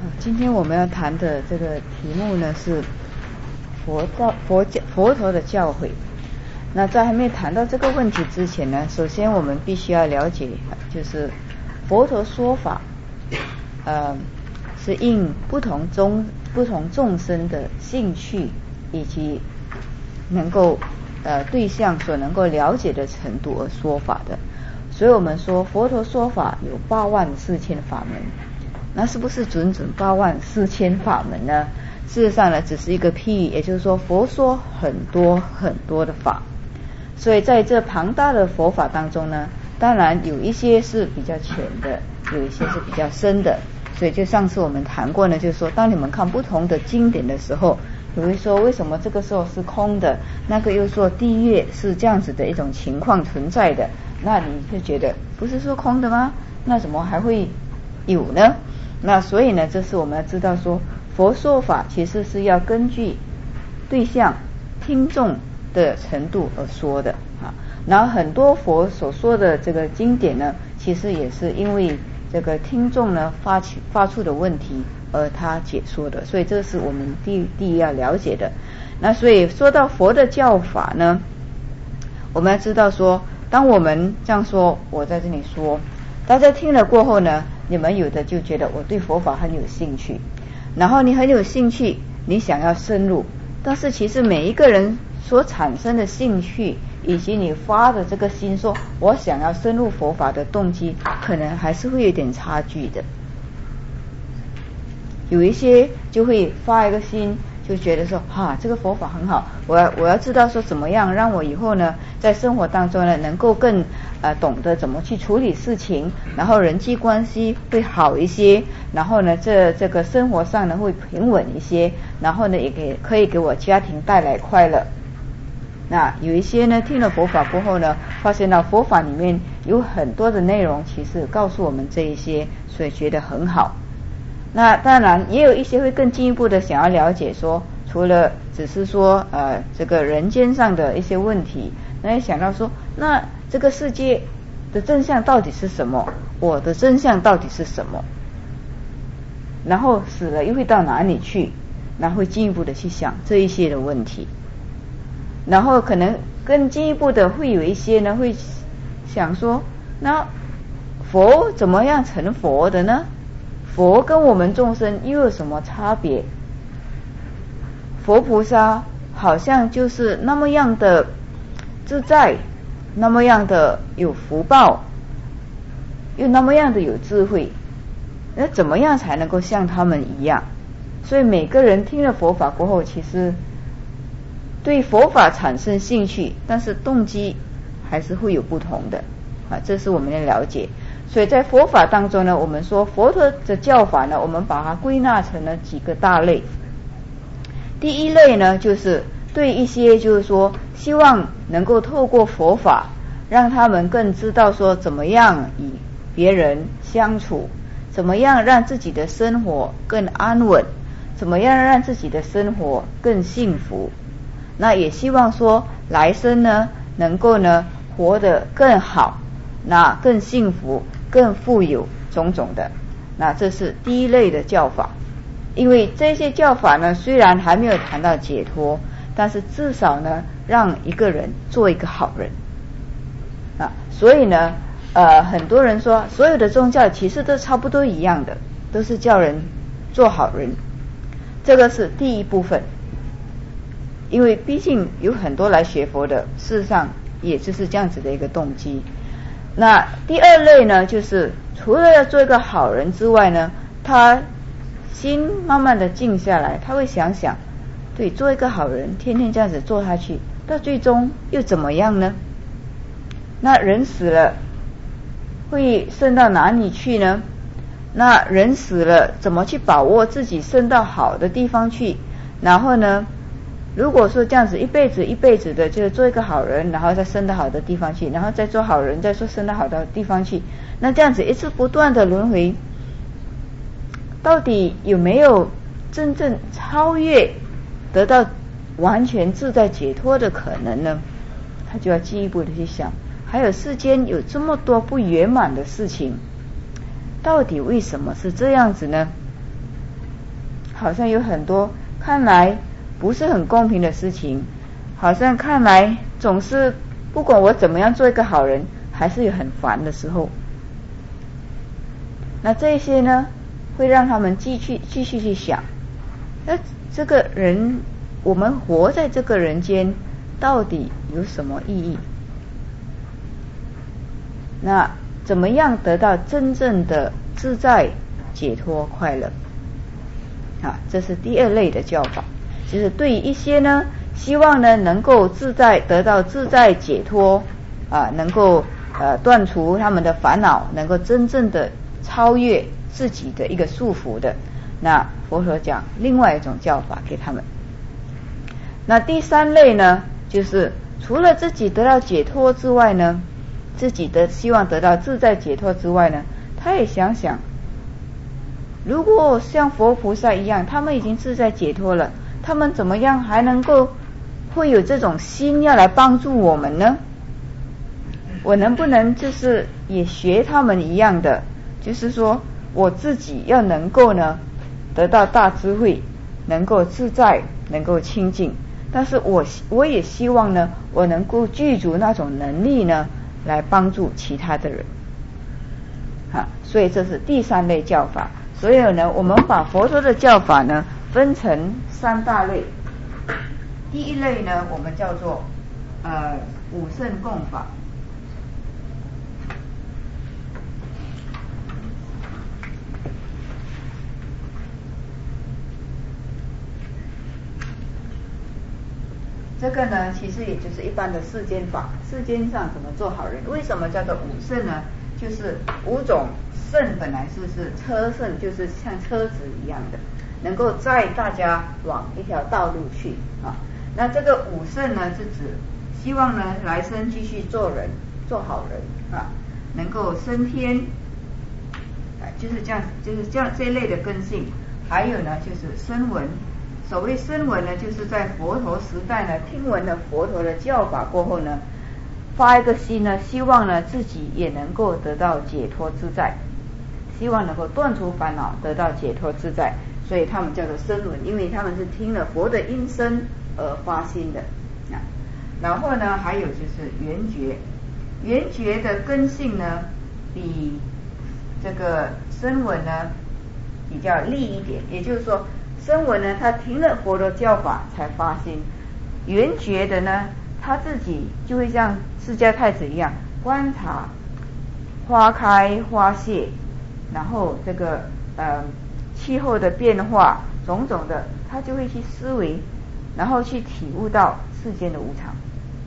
今天我们要谈的这个题目呢是佛陀的教诲。那在还没谈到这个问题之前呢，首先我们必须要了解，就是佛陀说法，是应不同众生的兴趣以及能够对象所能够了解的程度而说法的。所以我们说佛陀说法有84000法门。那是不是准84000法门呢？事实上呢，只是一个譬喻，也就是说佛说很多很多的法。所以在这庞大的佛法当中呢，当然有一些是比较浅的，有一些是比较深的。所以就上次我们谈过呢，就是说当你们看不同的经典的时候，有人说为什么这个时候是空的，那个又说地狱是这样子的一种情况存在的，那你就觉得不是说空的吗？那怎么还会有呢？那所以呢，这是我们要知道说，佛说法其实是要根据对象听众的程度而说的啊。然后很多佛所说的这个经典呢，其实也是因为这个听众呢发出的问题而他解说的，所以这是我们第一要了解的。那所以说到佛的教法呢，我们要知道说，当我们这样说，我在这里说，大家听了过后呢，你们有的就觉得我对佛法很有兴趣，然后你很有兴趣，你想要深入，但是其实每一个人所产生的兴趣以及你发的这个心说我想要深入佛法的动机，可能还是会有点差距的。有一些就会发一个心，就觉得说这个佛法很好，我要知道说怎么样让我以后呢在生活当中呢能够更懂得怎么去处理事情，然后人际关系会好一些，然后呢这个生活上呢会平稳一些，然后呢也可以给我家庭带来快乐。那有一些呢听了佛法过后呢，发现到佛法里面有很多的内容其实告诉我们这一些，所以觉得很好。那当然也有一些会更进一步的想要了解说，除了只是说这个人间上的一些问题，那也想到说，那这个世界的真相到底是什么？我的真相到底是什么？然后死了又会到哪里去？然后会进一步的去想这一些的问题。然后可能更进一步的会有一些呢会想说，那佛怎么样成佛的呢？佛跟我们众生又有什么差别？佛菩萨好像就是那么样的自在，那么样的有福报，又那么样的有智慧，那怎么样才能够像他们一样？所以每个人听了佛法过后，其实对佛法产生兴趣，但是动机还是会有不同的这是我们的了解。所以在佛法当中呢，我们说佛陀的教法呢，我们把它归纳成了几个大类。第一类呢，就是对一些就是说希望能够透过佛法让他们更知道说怎么样与别人相处，怎么样让自己的生活更安稳，怎么样让自己的生活更幸福，那也希望说来生呢能够呢活得更好，那更幸福更富有种种的。那这是第一类的教法。因为这些教法呢虽然还没有谈到解脱，但是至少呢让一个人做一个好人所以呢很多人说所有的宗教其实都差不多一样的，都是叫人做好人。这个是第一部分，因为毕竟有很多来学佛的，事实上也就是这样子的一个动机。那第二类呢，就是除了要做一个好人之外呢，他心慢慢的静下来，他会想想，对，做一个好人天天这样子做下去，到最终又怎么样呢？那人死了会升到哪里去呢？那人死了怎么去把握自己升到好的地方去？然后呢，如果说这样子一辈子的就做一个好人，然后再升到好的地方去，然后再做好人，再说升到好的地方去，那这样子一直不断的轮回，到底有没有真正超越得到完全自在解脱的可能呢？他就要进一步的去想，还有世间有这么多不圆满的事情，到底为什么是这样子呢？ 好像有很多看来不是很公平的事情，好像看来总是不管我怎么样做一个好人，还是有很烦的时候。那这些呢，会让他们继续去想，那这个人，我们活在这个人间，到底有什么意义？那怎么样得到真正的自在、解脱、快乐？这是第二类的教法，就是对于一些呢，希望呢能够自在得到自在解脱能够断除他们的烦恼，能够真正的超越自己的一个束缚的，那佛陀讲另外一种教法给他们。那第三类呢，就是除了自己得到解脱之外呢，自己的希望得到自在解脱之外呢，他也想想，如果像佛菩萨一样，他们已经自在解脱了，他们怎么样还能够会有这种心要来帮助我们呢？我能不能就是也学他们一样的，就是说我自己要能够呢得到大智慧，能够自在，能够清净，但是我也希望呢，我能够具足那种能力呢，来帮助其他的人。所以这是第三类教法。所以呢，我们把佛陀的教法呢分成三大类。第一类呢，我们叫做五圣供法。这个呢，其实也就是一般的世间法，世间上怎么做好人。为什么叫做五圣呢？就是五种圣本来是车圣，就是像车子一样的，能够载大家往一条道路去那这个五圣呢，是指希望呢来生继续做人，做好人能够升天就是这样，这一类的根性。还有呢，就是声闻。所谓声闻呢，就是在佛陀时代呢，听闻了佛陀的教法过后呢，发一个心呢，希望呢自己也能够得到解脱自在，希望能够断除烦恼，得到解脱自在，所以他们叫做声闻，因为他们是听了佛的音声而发心的然后呢，还有就是缘觉，缘觉的根性呢，比这个声闻呢比较利一点，也就是说，声闻呢，他听了佛的教法才发心；缘觉的呢，他自己就会像释迦太子一样，观察花开花谢，然后这个气候的变化种种的，他就会去思维，然后去体悟到世间的无常，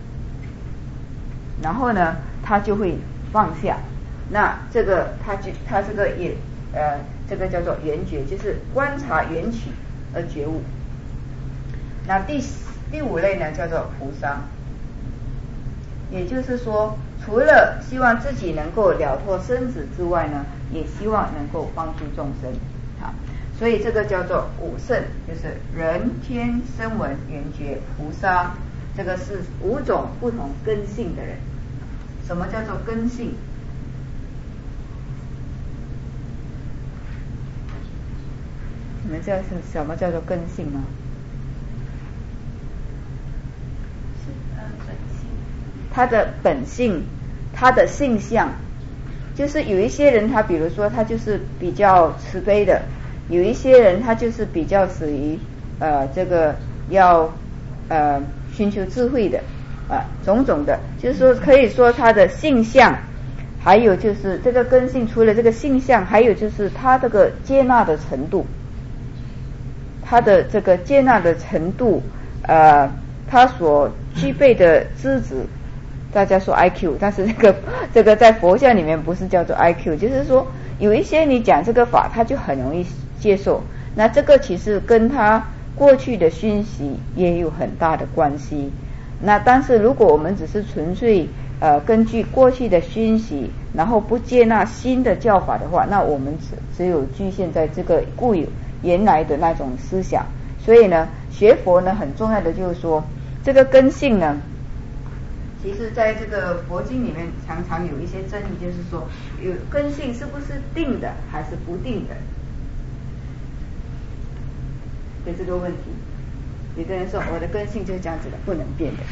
然后呢，他就会放下。那这个他这个也这个叫做缘觉，就是观察缘起而觉悟。那第五类呢，叫做菩萨，也就是说，除了希望自己能够了脱生死之外呢，也希望能够帮助众生所以这个叫做五圣，就是人天声闻缘觉菩萨，这个是五种不同根性的人。什么叫做根性？你们知道什么叫做根性吗？他的本性，他的性相，就是有一些人他比如说他就是比较慈悲的，有一些人他就是比较属于这个要寻求智慧的种种的，就是说可以说他的性相，还有就是这个根性，除了这个性相，还有就是他这个接纳的程度，他的这个接纳的程度他所具备的资质，大家说 IQ， 但是这个在佛教里面不是叫做 IQ， 就是说有一些你讲这个法他就很容易接受，那这个其实跟他过去的熏习也有很大的关系。那但是如果我们只是纯粹根据过去的熏习，然后不接纳新的教法的话，那我们只有局限在这个固有原来的那种思想。所以呢，学佛呢很重要的就是说，这个根性呢，其实在这个佛经里面常常有一些争议，就是说有根性是不是定的还是不定的。 的这个问题。有的人说我的根性就是这样子的，不能变的。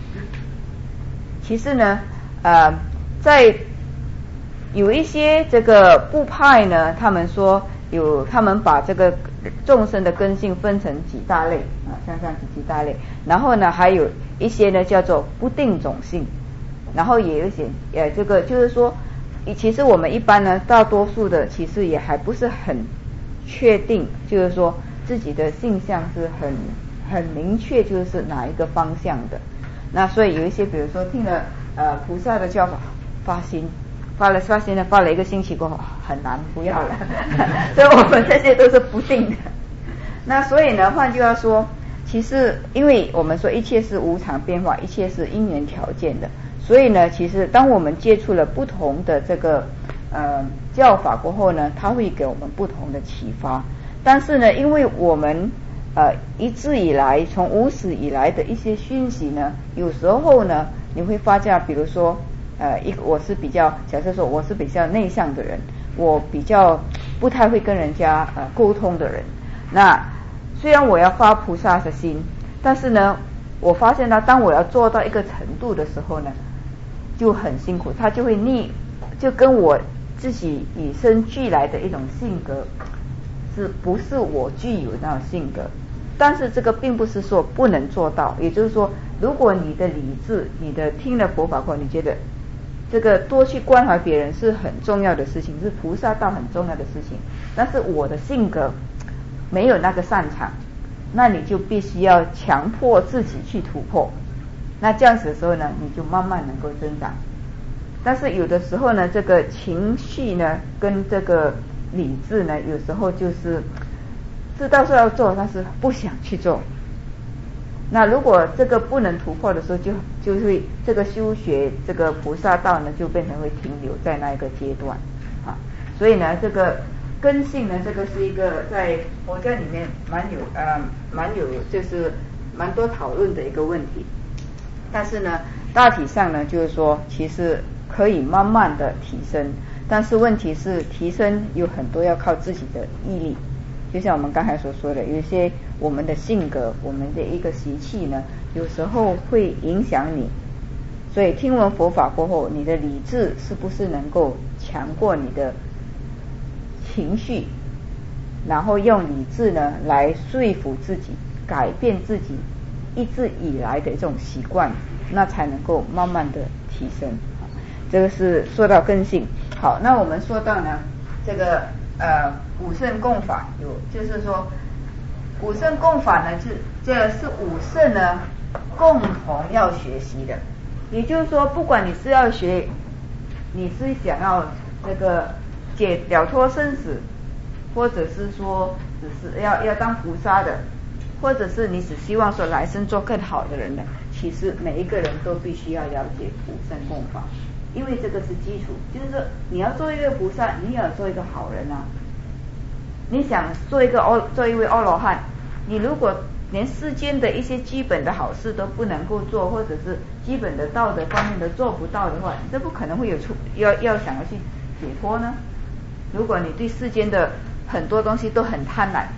其实呢，在有一些这个部派呢，他们说他们把这个众生的根性分成几大类啊，像这样子几大类。然后呢，还有一些呢叫做不定种性，然后也有一些这个就是说，其实我们一般呢，大多数的其实也还不是很确定，就是说自己的性向是很明确，就是哪一个方向的。那所以有一些，比如说听了菩萨的教法发心呢，发了1个星期过后很难不要了，所以我们这些都是不定的。那所以呢，换句话说，其实因为我们说一切是无常变化，一切是因缘条件的，所以呢，其实当我们接触了不同的这个教法过后呢，它会给我们不同的启发。但是呢，因为我们一直以来从无始以来的一些讯息呢，有时候呢你会发现，比如说我是比较，假设说我是比较内向的人，我比较不太会跟人家沟通的人。那虽然我要发菩萨的心，但是呢，我发现呢，当我要做到一个程度的时候呢，就很辛苦，它就会就跟我自己与生俱来的一种性格是不是我具有那种性格。但是这个并不是说不能做到，也就是说，如果你的理智，你的听了佛法后，你觉得这个多去关怀别人是很重要的事情，是菩萨道很重要的事情，但是我的性格没有那个擅长，那你就必须要强迫自己去突破。那这样子的时候呢，你就慢慢能够增长。但是有的时候呢，这个情绪呢跟这个理智呢，有时候就是知道说要做，但是不想去做。那如果这个不能突破的时候，就会这个修学这个菩萨道呢，就变成会停留在那一个阶段啊。所以呢，这个根性呢，这个是一个在佛教里面蛮有就是蛮多讨论的一个问题。但是呢，大体上呢，就是说其实可以慢慢的提升，但是问题是提升有很多要靠自己的毅力。就像我们刚才所说的，有一些我们的性格，我们的一个习气呢，有时候会影响你。所以听闻佛法过后，你的理智是不是能够强过你的情绪，然后用理智呢来说服自己，改变自己一直以来的这种习惯，那才能够慢慢的提升。这个是说到根性。好，那我们说到呢，这个五圣共法就是说五圣共法呢，这是五圣呢共同要学习的。也就是说，不管你是要学，你是想要这个了脱生死，或者是说只是要当菩萨的，或者是你只希望说来生做更好的人呢，其实每一个人都必须要了解五圣共法，因为这个是基础。就是说你要做一个菩萨，你也要做一个好人啊。你想做一位阿罗汉，你如果连世间的一些基本的好事都不能够做，或者是基本的道德方面都做不到的话，这不可能会有要想要去解脱呢。如果你对世间的很多东西都很贪婪，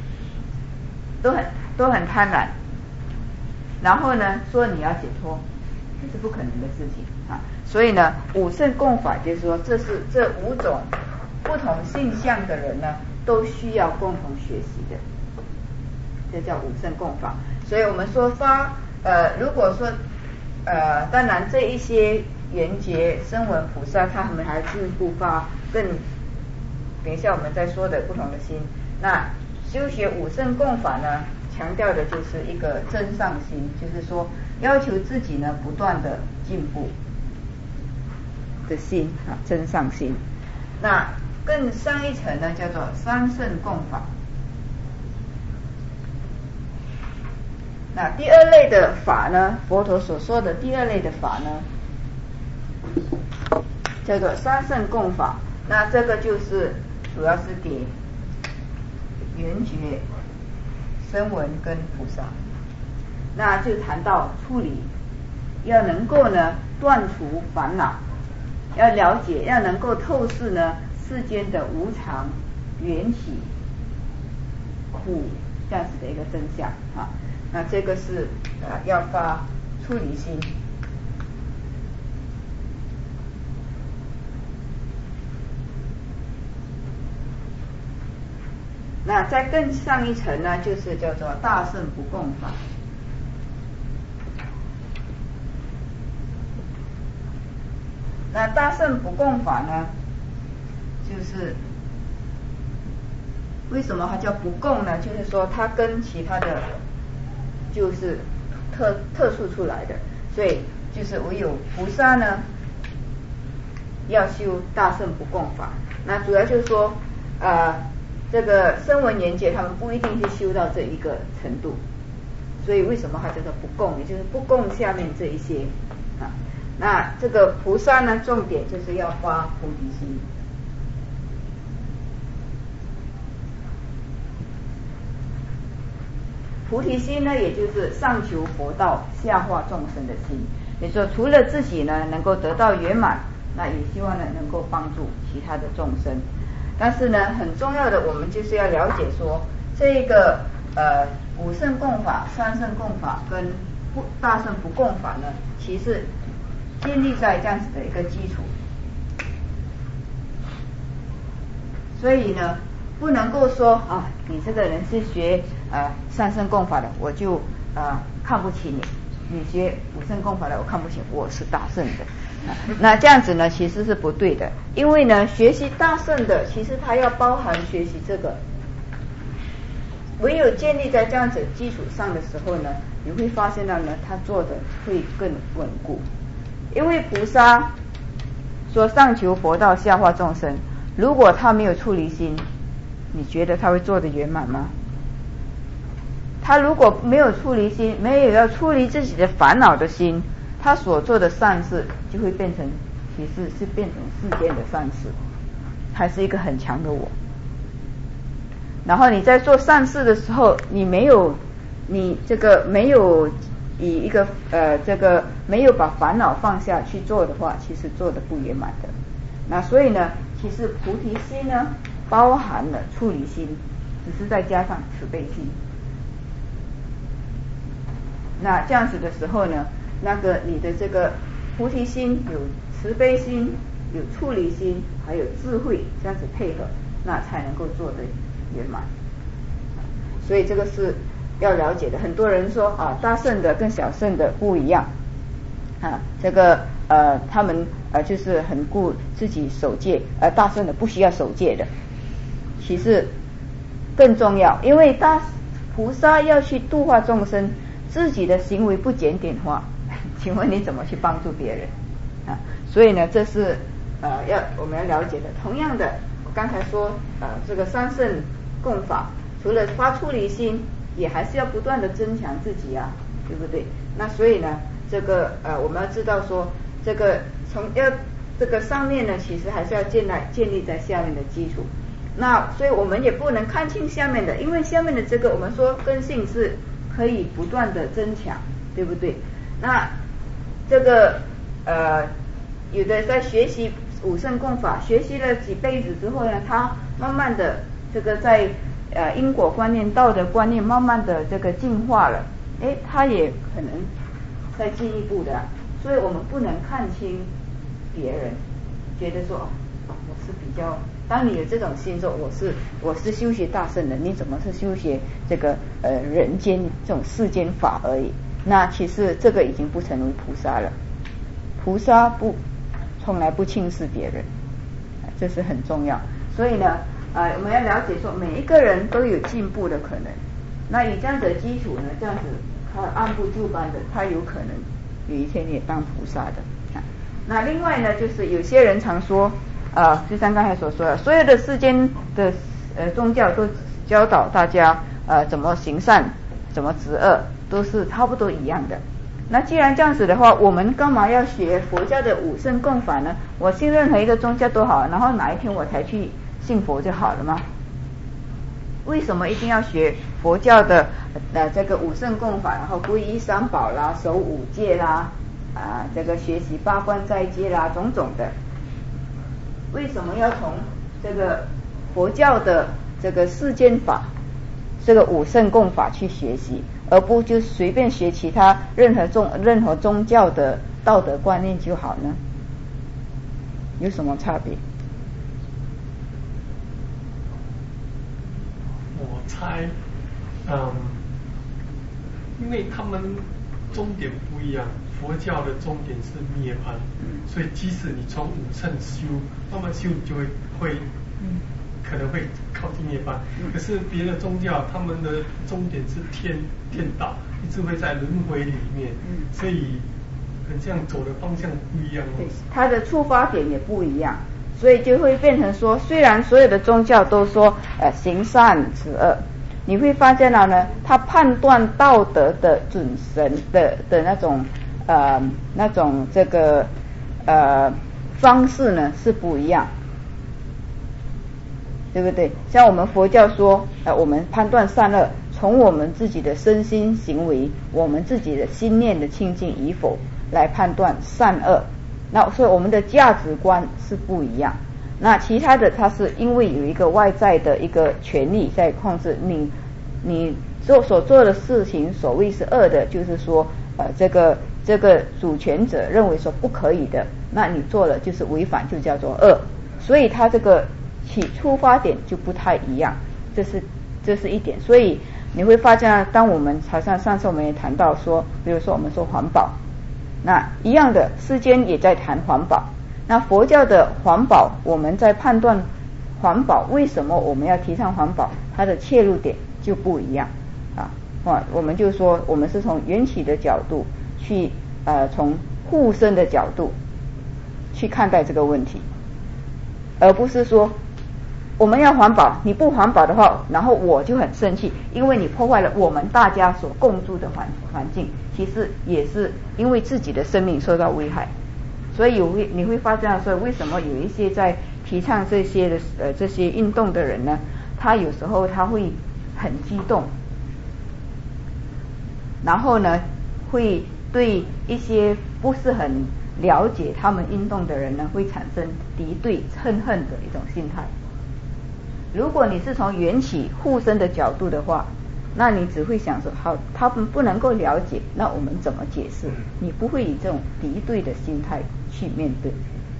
都很贪婪，然后呢说你要解脱，这是不可能的事情啊。所以呢，五圣共法就是说，这五种不同性向的人呢，都需要共同学习的，这叫五圣共法。所以我们说如果说当然这一些缘觉声闻菩萨，他们还进一步发更，等一下我们再说的不同的心。那修学五圣共法呢，强调的就是一个真上心，就是说要求自己呢不断的进步的心啊，真上心。那更上一层呢，叫做三圣共法。那第二类的法呢，佛陀所说的第二类的法呢，叫做三圣共法。那这个就是主要是给缘觉声闻跟菩萨，那就谈到处理，要能够呢断除烦恼，要了解，要能够透视呢世间的无常、缘起、苦、 这样子的一个真相啊。那这个是要发出离心。那再更上一层呢，就是叫做大圣不共法。那大圣不共法呢，就是为什么它叫不共呢？就是说它跟其他的就是特殊出来的，所以就是唯有菩萨呢要修大圣不共法。那主要就是说这个声闻缘觉他们不一定去修到这一个程度，所以为什么它叫做不共，也就是不共下面这一些啊。那这个菩萨呢，重点就是要发菩提心。菩提心呢，也就是上求佛道，下化众生的心。也就是说，除了自己呢能够得到圆满，那也希望呢能够帮助其他的众生。但是呢，很重要的，我们就是要了解说，这个五圣共法、三圣共法跟大圣不共法呢，其实建立在这样子的一个基础。所以呢，不能够说你这个人是学三圣共法的，我就看不起你；你学五圣共法的，我看不起，我是大圣的。那这样子呢，其实是不对的，因为呢，学习大圣的，其实它要包含学习这个。唯有建立在这样子基础上的时候呢，你会发现到呢，他做的会更稳固。因为菩萨说上求佛道，下化众生，如果他没有出离心，你觉得他会做得圆满吗？他如果没有出离心，没有要出离自己的烦恼的心，他所做的善事就会变成，其实是变成世间的善事，还是一个很强的我。然后你在做善事的时候，你这个没有以一个这个没有把烦恼放下去做的话，其实做的不圆满的。那所以呢，其实菩提心呢包含了出离心，只是再加上慈悲心。那这样子的时候呢，那个你的这个菩提心有慈悲心，有出离心，还有智慧，这样子配合，那才能够做得圆满。所以这个是要了解的。很多人说大圣的跟小圣的不一样这个他们就是很顾自己守戒，大圣的不需要守戒的，其实更重要，因为菩萨要去度化众生，自己的行为不检点化，请问你怎么去帮助别人所以呢，这是我们要了解的。同样的，我刚才说这个三圣共法，除了发出离心，也还是要不断的增强自己对不对？那所以呢，这个我们要知道说，这个这个上面呢，其实还是要建立在下面的基础。那所以我们也不能看清下面的，因为下面的这个我们说根性是可以不断的增强，对不对？那这个有的在学习五圣共法，学习了几辈子之后呢，他慢慢的这个在因果观念、道德观念慢慢的这个进化了，他也可能再进一步的所以我们不能看清别人，觉得说我是比较，当你有这种心说我是修学大圣的，你怎么是修学这个人间这种世间法而已？那其实这个已经不成为菩萨了。菩萨从来不轻视别人，这是很重要。所以呢我们要了解说，每一个人都有进步的可能。那以这样的基础呢，这样子他按部就班的，他有可能有一天也当菩萨的那另外呢，就是有些人常说就像刚才所说的，所有的世间的宗教都教导大家怎么行善，怎么止恶，都是差不多一样的。那既然这样子的话，我们干嘛要学佛教的五圣共法呢？我信任何一个宗教都好，然后哪一天我才去信佛就好了吗？为什么一定要学佛教的这个五圣共法，然后皈依三宝啦，守五戒啦这个学习八关斋戒啦，种种的？为什么要从这个佛教的这个世间法这个五圣共法去学习，而不就随便学其他任何宗教的道德观念就好呢？有什么差别？ 我猜，因为他们终点不一样，佛教的终点是涅槃，所以即使你从五圣修，慢慢修，就会可能会靠近涅槃。可是别的宗教，他们的终点是天道，一直会在轮回里面，所以这样走的方向不一样。 对，它的出发点也不一样，所以就会变成说，虽然所有的宗教都说行善止恶，你会发现到呢，他判断道德的准绳的那种这个方式呢是不一样，对不对？像我们佛教说，我们判断善恶，从我们自己的身心行为，我们自己的心念的清净与否来判断善恶。那所以我们的价值观是不一样。那其他的，它是因为有一个外在的一个权力在控制你所做的事情，所谓是恶的，就是说这个主权者认为说不可以的，那你做了就是违反，就叫做恶。所以它这个出发点就不太一样，这是一点。所以你会发现，当我们好像上次我们也谈到说，比如说我们说环保，那一样的，世间也在谈环保。那佛教的环保，我们在判断环保为什么我们要提倡环保，它的切入点就不一样啊。我们就说，我们是从缘起的角度去从护身的角度去看待这个问题，而不是说我们要环保，你不环保的话，然后我就很生气，因为你破坏了我们大家所共住的环境，其实也是因为自己的生命受到危害。所以你会发现说，为什么有一些在提倡这些运动的人呢，他有时候他会很激动，然后呢会对一些不是很了解他们运动的人呢，会产生敌对憎恨的一种心态。如果你是从缘起护身的角度的话，那你只会想说，好，他们不能够了解，那我们怎么解释？你不会以这种敌对的心态去面对。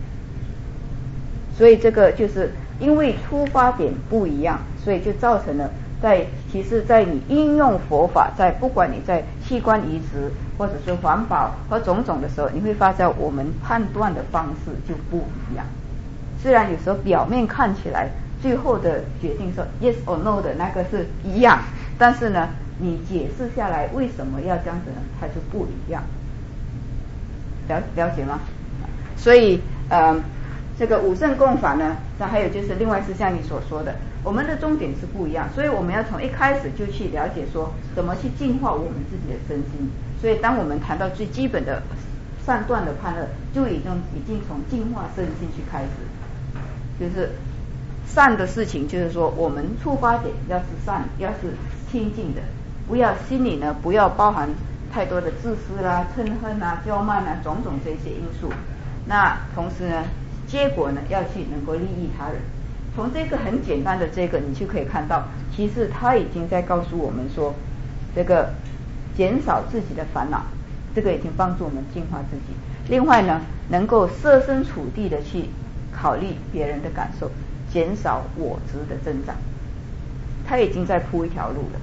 所以这个就是因为出发点不一样，所以就造成了其实在你应用佛法，不管你在器官移植或者是环保和种种的时候，你会发现我们判断的方式就不一样。虽然有时候表面看起来最后的决定说 yes or no 的那个是一样，但是呢你解释下来为什么要这样子呢，它就不一样。了解吗？所以这个五圣共法呢，那还有就是另外是像你所说的，我们的终点是不一样，所以我们要从一开始就去了解说怎么去净化我们自己的身心。所以当我们谈到最基本的善断的判断，就已经从净化身心去开始。就是善的事情，就是说我们出发点要是善，要是清净的，不要心里呢不要包含太多的自私啦、嗔恨啊、骄慢啊种种这些因素。那同时呢，结果呢要去能够利益他人。从这个很简单的你就可以看到，其实他已经在告诉我们说，这个减少自己的烦恼，这个已经帮助我们净化自己。另外呢，能够设身处地的去考虑别人的感受，减少我执的增长，他已经在铺一条路了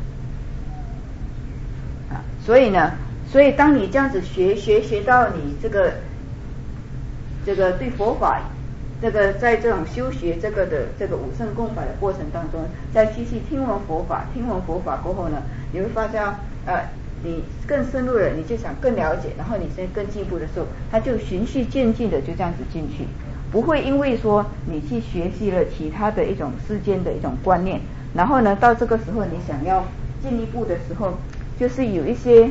所以当你这样子学到你这个对佛法在这种修学这个五圣共法的过程当中，再继续听闻佛法过后呢，你会发现你更深入了，你就想更了解，然后你现在更进一步的时候，他就循序渐进的就这样子进去，不会因为说你去学习了其他的一种世间的一种观念，然后呢到这个时候你想要进一步的时候，就是有一些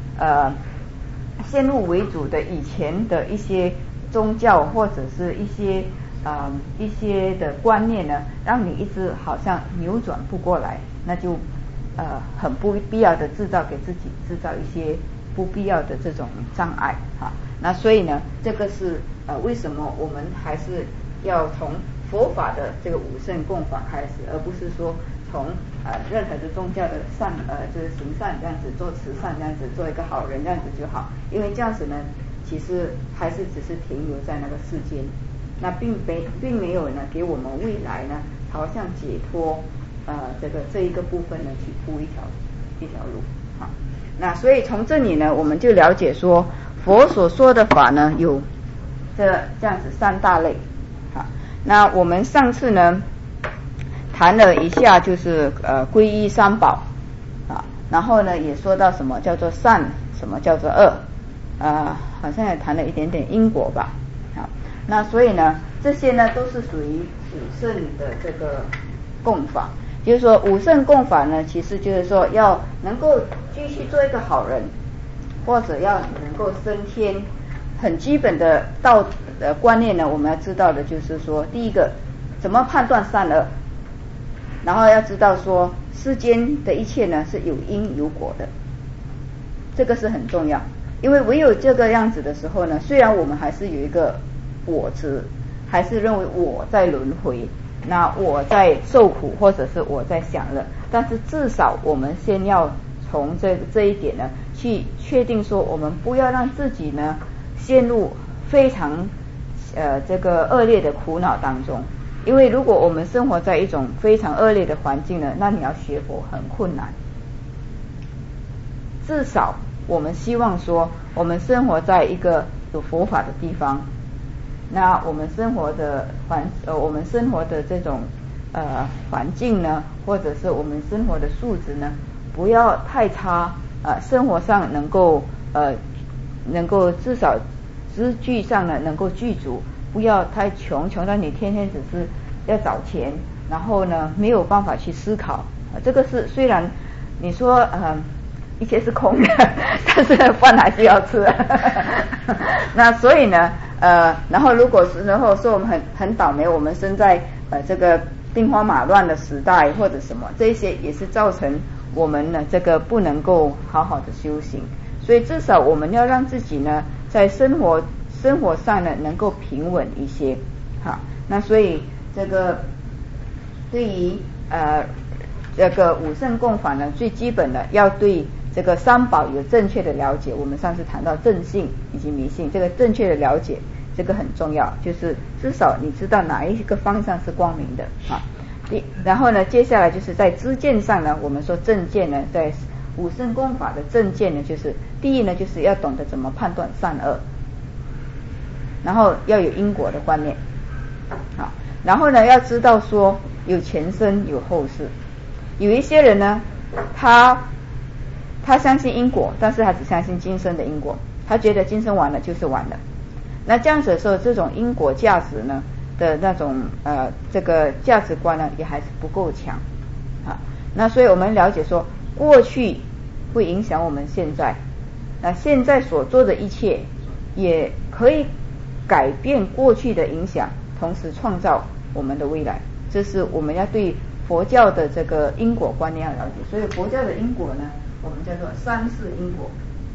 先入为主的以前的一些宗教或者是一些的观念呢，让你一直好像扭转不过来，那就很不必要的给自己制造一些不必要的这种障碍那所以呢，这个是为什么我们还是要从佛法的这个五圣共法开始，而不是说从任何的宗教的就是行善这样子，做慈善这样子，做一个好人这样子就好，因为这样子呢，其实还是只是停留在那个世间，那并没有呢给我们未来呢朝向解脱这一个部分呢去铺一条路。好，那所以从这里呢，我们就了解说佛所说的法呢有这样子3大类。好，那我们上次呢谈了一下就是皈依三宝啊，然后呢也说到什么叫做善，什么叫做恶，好像也谈了一点点因果吧。好，那所以呢这些呢都是属于五圣的这个供法，就是说五圣供法呢其实就是说要能够继续做一个好人，或者要能够升天，很基本的道德观念呢我们要知道的就是说，第一个怎么判断善恶，然后要知道说世间的一切呢是有因有果的，这个是很重要。因为唯有这个样子的时候呢，虽然我们还是有一个我执，还是认为我在轮回，那我在受苦，或者是我在享乐，但是至少我们先要从这一点呢去确定说，我们不要让自己呢陷入非常这个恶劣的苦恼当中。因为如果我们生活在一种非常恶劣的环境呢，那你要学佛很困难。至少我们希望说，我们生活在一个有佛法的地方，那我们生活的这种环境呢，或者是我们生活的素质呢，不要太差，生活上能够至少资具上呢能够具足，不要太穷到你天天只是要找钱，然后呢没有办法去思考。这个是虽然你说一切是空的，但是饭还是要吃。那所以呢然后如果是说我们很倒霉，我们生在这个兵荒马乱的时代或者什么，这一些也是造成我们呢这个不能够好好的修行。所以至少我们要让自己呢在生活上呢能够平稳一些。好，那所以这个对于这个五圣供法呢，最基本的要对这个三宝有正确的了解。我们上次谈到正信以及迷信，这个正确的了解这个很重要，就是至少你知道哪一个方向是光明的啊。然后呢接下来就是在知见上呢，我们说正见呢，在五圣供法的正见呢，就是第一呢就是要懂得怎么判断善恶，然后要有因果的观念，好，然后呢要知道说有前生有后世。有一些人呢他相信因果，但是他只相信今生的因果，他觉得今生完了就是完了。那这样子的时候，这种因果价值呢的那种这个价值观呢也还是不够强啊。那所以我们了解说，过去会影响我们现在，那现在所做的一切也可以改变过去的影响，同时创造我们的未来。这是我们要对佛教的这个因果观念要了解。所以佛教的因果呢，我们叫做三世因果。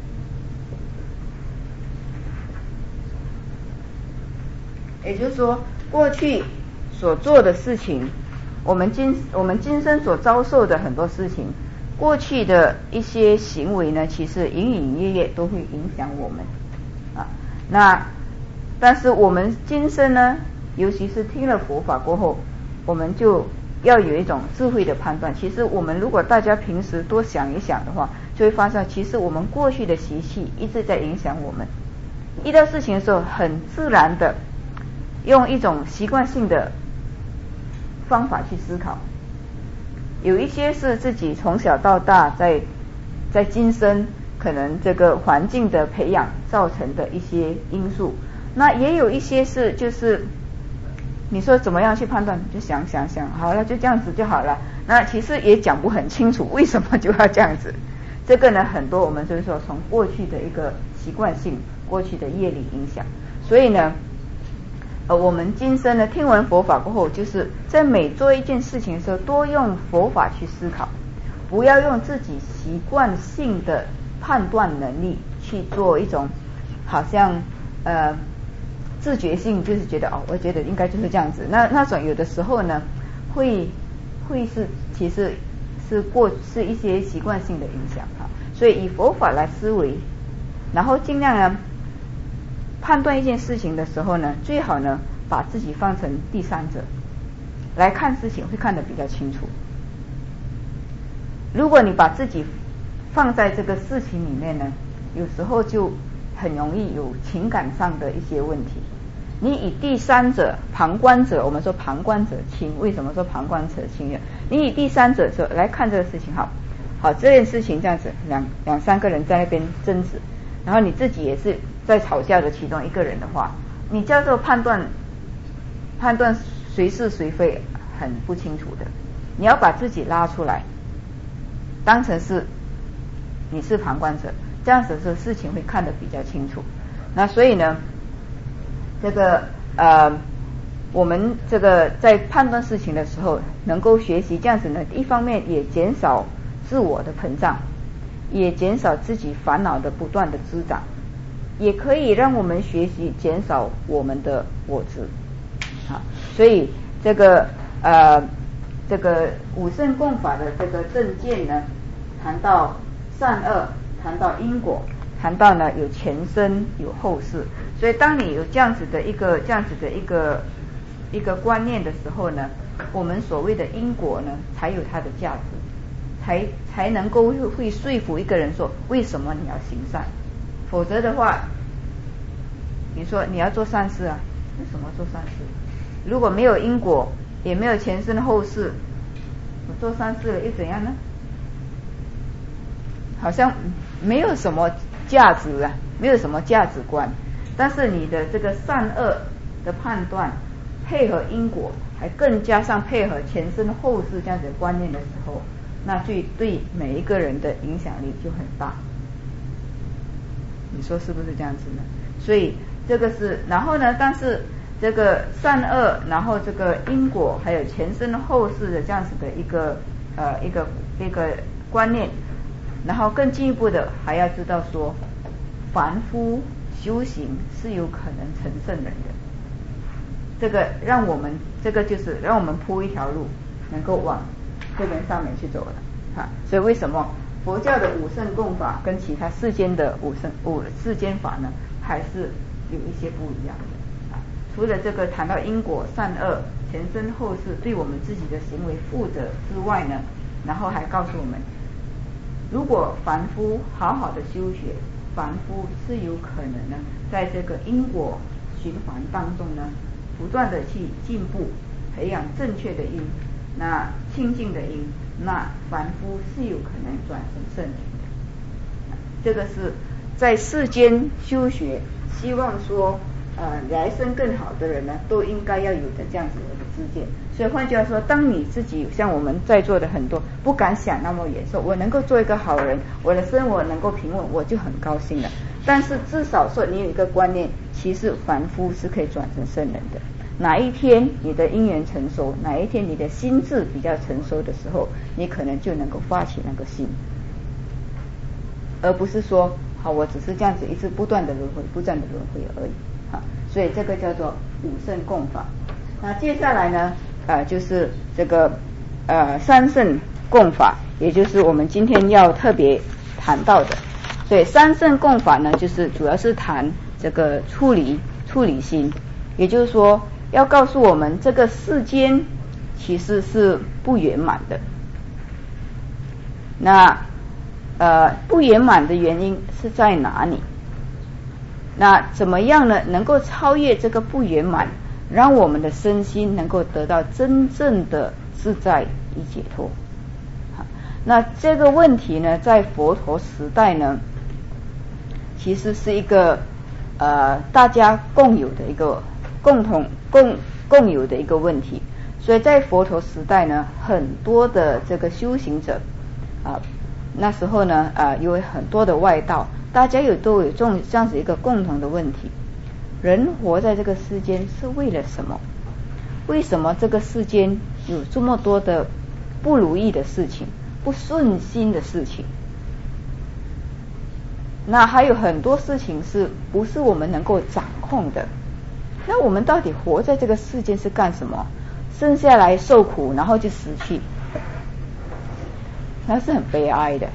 也就是说，过去所做的事情，我们今生所遭受的很多事情，过去的一些行为呢，其实隐隐约约都会影响我们啊。那但是我们今生呢，尤其是听了佛法过后，我们就要有一种智慧的判断。其实我们如果大家平时多想一想的话，就会发现其实我们过去的习气一直在影响我们。遇到事情的时候，很自然的用一种习惯性的方法去思考，有一些是自己从小到大在今生可能这个环境的培养造成的一些因素，那也有一些是就是你说怎么样去判断，就想好了，就这样子就好了。那其实也讲不很清楚为什么就要这样子。这个呢，很多我们就是说从过去的一个习惯性，过去的业力影响。所以呢我们今生呢听闻佛法过后，就是在每做一件事情的时候，多用佛法去思考，不要用自己习惯性的判断能力去做一种好像自觉性，就是觉得我觉得应该就是这样子。那种有的时候呢会会是其实是一些习惯性的影响哈。所以以佛法来思维，然后尽量呢判断一件事情的时候呢，最好呢把自己放成第三者来看事情，会看得比较清楚。如果你把自己放在这个事情里面呢，有时候就很容易有情感上的一些问题。你以第三者、旁观者，我们说旁观者清，为什么说旁观者清？你以第三者来看这个事情，好，这件事情这样子，两三个人在那边争执，然后你自己也是在吵架的其中一个人的话，你叫做判断谁是谁非很不清楚的。你要把自己拉出来，当成是你是旁观者，这样子的事情会看得比较清楚。那所以呢，这个我们这个在判断事情的时候，能够学习这样子呢，一方面也减少自我的膨胀，也减少自己烦恼的不断的滋长，也可以让我们学习减少我们的我执。好，所以这个五圣共法的这个正见呢，谈到善恶，谈到因果，谈到呢有前生有后世。所以当你有这样子的一个观念的时候呢，我们所谓的因果呢才有它的价值，才能够会说服一个人说为什么你要行善。否则的话，你说你要做善事啊，为什么做善事？如果没有因果，也没有前生后世，我做善事了又怎样呢？好像没有什么价值啊，没有什么价值观。但是你的这个善恶的判断，配合因果，还更加上配合前生后世这样子的观念的时候，那对每一个人的影响力就很大。你说是不是这样子呢？所以这个是，然后呢，但是这个善恶，然后这个因果，还有前生后世的这样子的一个观念，然后更进一步的还要知道说，凡夫修行是有可能成圣人的。这个就是让我们铺一条路，能够往这边上面去走了。所以为什么佛教的五圣共法跟其他世间的世间法呢，还是有一些不一样的。除了这个谈到因果、善恶、前生后世对我们自己的行为负责之外呢，然后还告诉我们，如果凡夫好好的修学，凡夫是有可能呢，在这个因果循环当中呢，不断的去进步，培养正确的因，那清净的因，那凡夫是有可能转成圣人的。这个是在世间修学，希望说来生更好的人呢，都应该要有的这样子的一个知见。所以换句话说，当你自己像我们在座的很多不敢想那么远，说我能够做一个好人，我的生活能够平稳，我就很高兴了。但是至少说你有一个观念，其实凡夫是可以转成圣人的。哪一天你的因缘成熟，哪一天你的心智比较成熟的时候，你可能就能够发起那个心，而不是说好我只是这样子一直不断的轮回而已。所以这个叫做五圣共法。那接下来呢就是这个三圣共法，也就是我们今天要特别谈到的。所以三圣共法呢，就是主要是谈这个处理心，也就是说要告诉我们这个世间其实是不圆满的。那不圆满的原因是在哪里？那怎么样呢？能够超越这个不圆满，让我们的身心能够得到真正的自在与解脱。那这个问题呢，在佛陀时代呢，其实是一个大家共有的一个共有的一个问题。所以在佛陀时代呢，很多的这个修行者那时候呢有很多的外道，大家都有这样子一个共同的问题：人活在这个世间是为了什么？为什么这个世间有这么多的不如意的事情，不顺心的事情？那还有很多事情是不是我们能够掌控的？那我们到底活在这个世间是干什么？生下来受苦，然后就死去， 那是很悲哀的。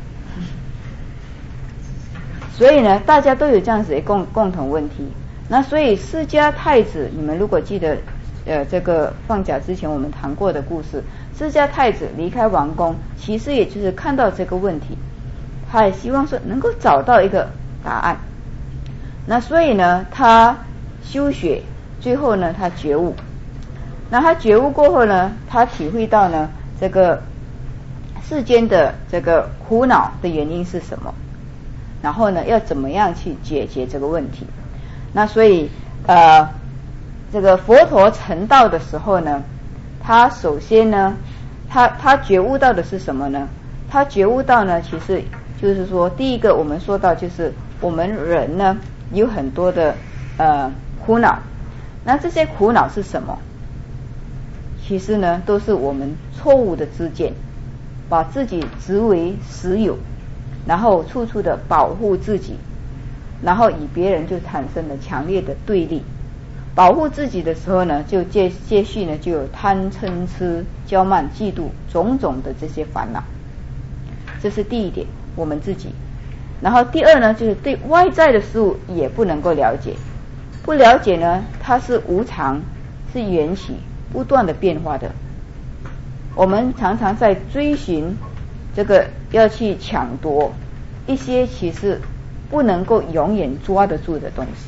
所以呢，大家都有这样子的共同问题。那所以释迦太子，你们如果记得这个放假之前我们谈过的故事，释迦太子离开王宫，其实也就是看到这个问题，他也希望说能够找到一个答案。那所以呢，他修学，最后呢他觉悟。那他觉悟过后呢，他体会到呢这个世间的这个苦恼的原因是什么，然后呢要怎么样去解决这个问题。那所以这个佛陀成道的时候呢，他首先呢他觉悟到的是什么呢？他觉悟到呢，其实就是说，第一个我们说到就是我们人呢有很多的苦恼。那这些苦恼是什么？其实呢都是我们错误的知见，把自己执为实有，然后处处的保护自己，然后与别人就产生了强烈的对立。保护自己的时候呢，就接续呢就有贪嗔痴骄慢嫉妒种种的这些烦恼。这是第一点，我们自己。然后第二呢，就是对外在的事物也不能够了解，不了解呢它是无常，是缘起，不断的变化的。我们常常在追寻这个要去抢夺一些其实不能够永远抓得住的东西。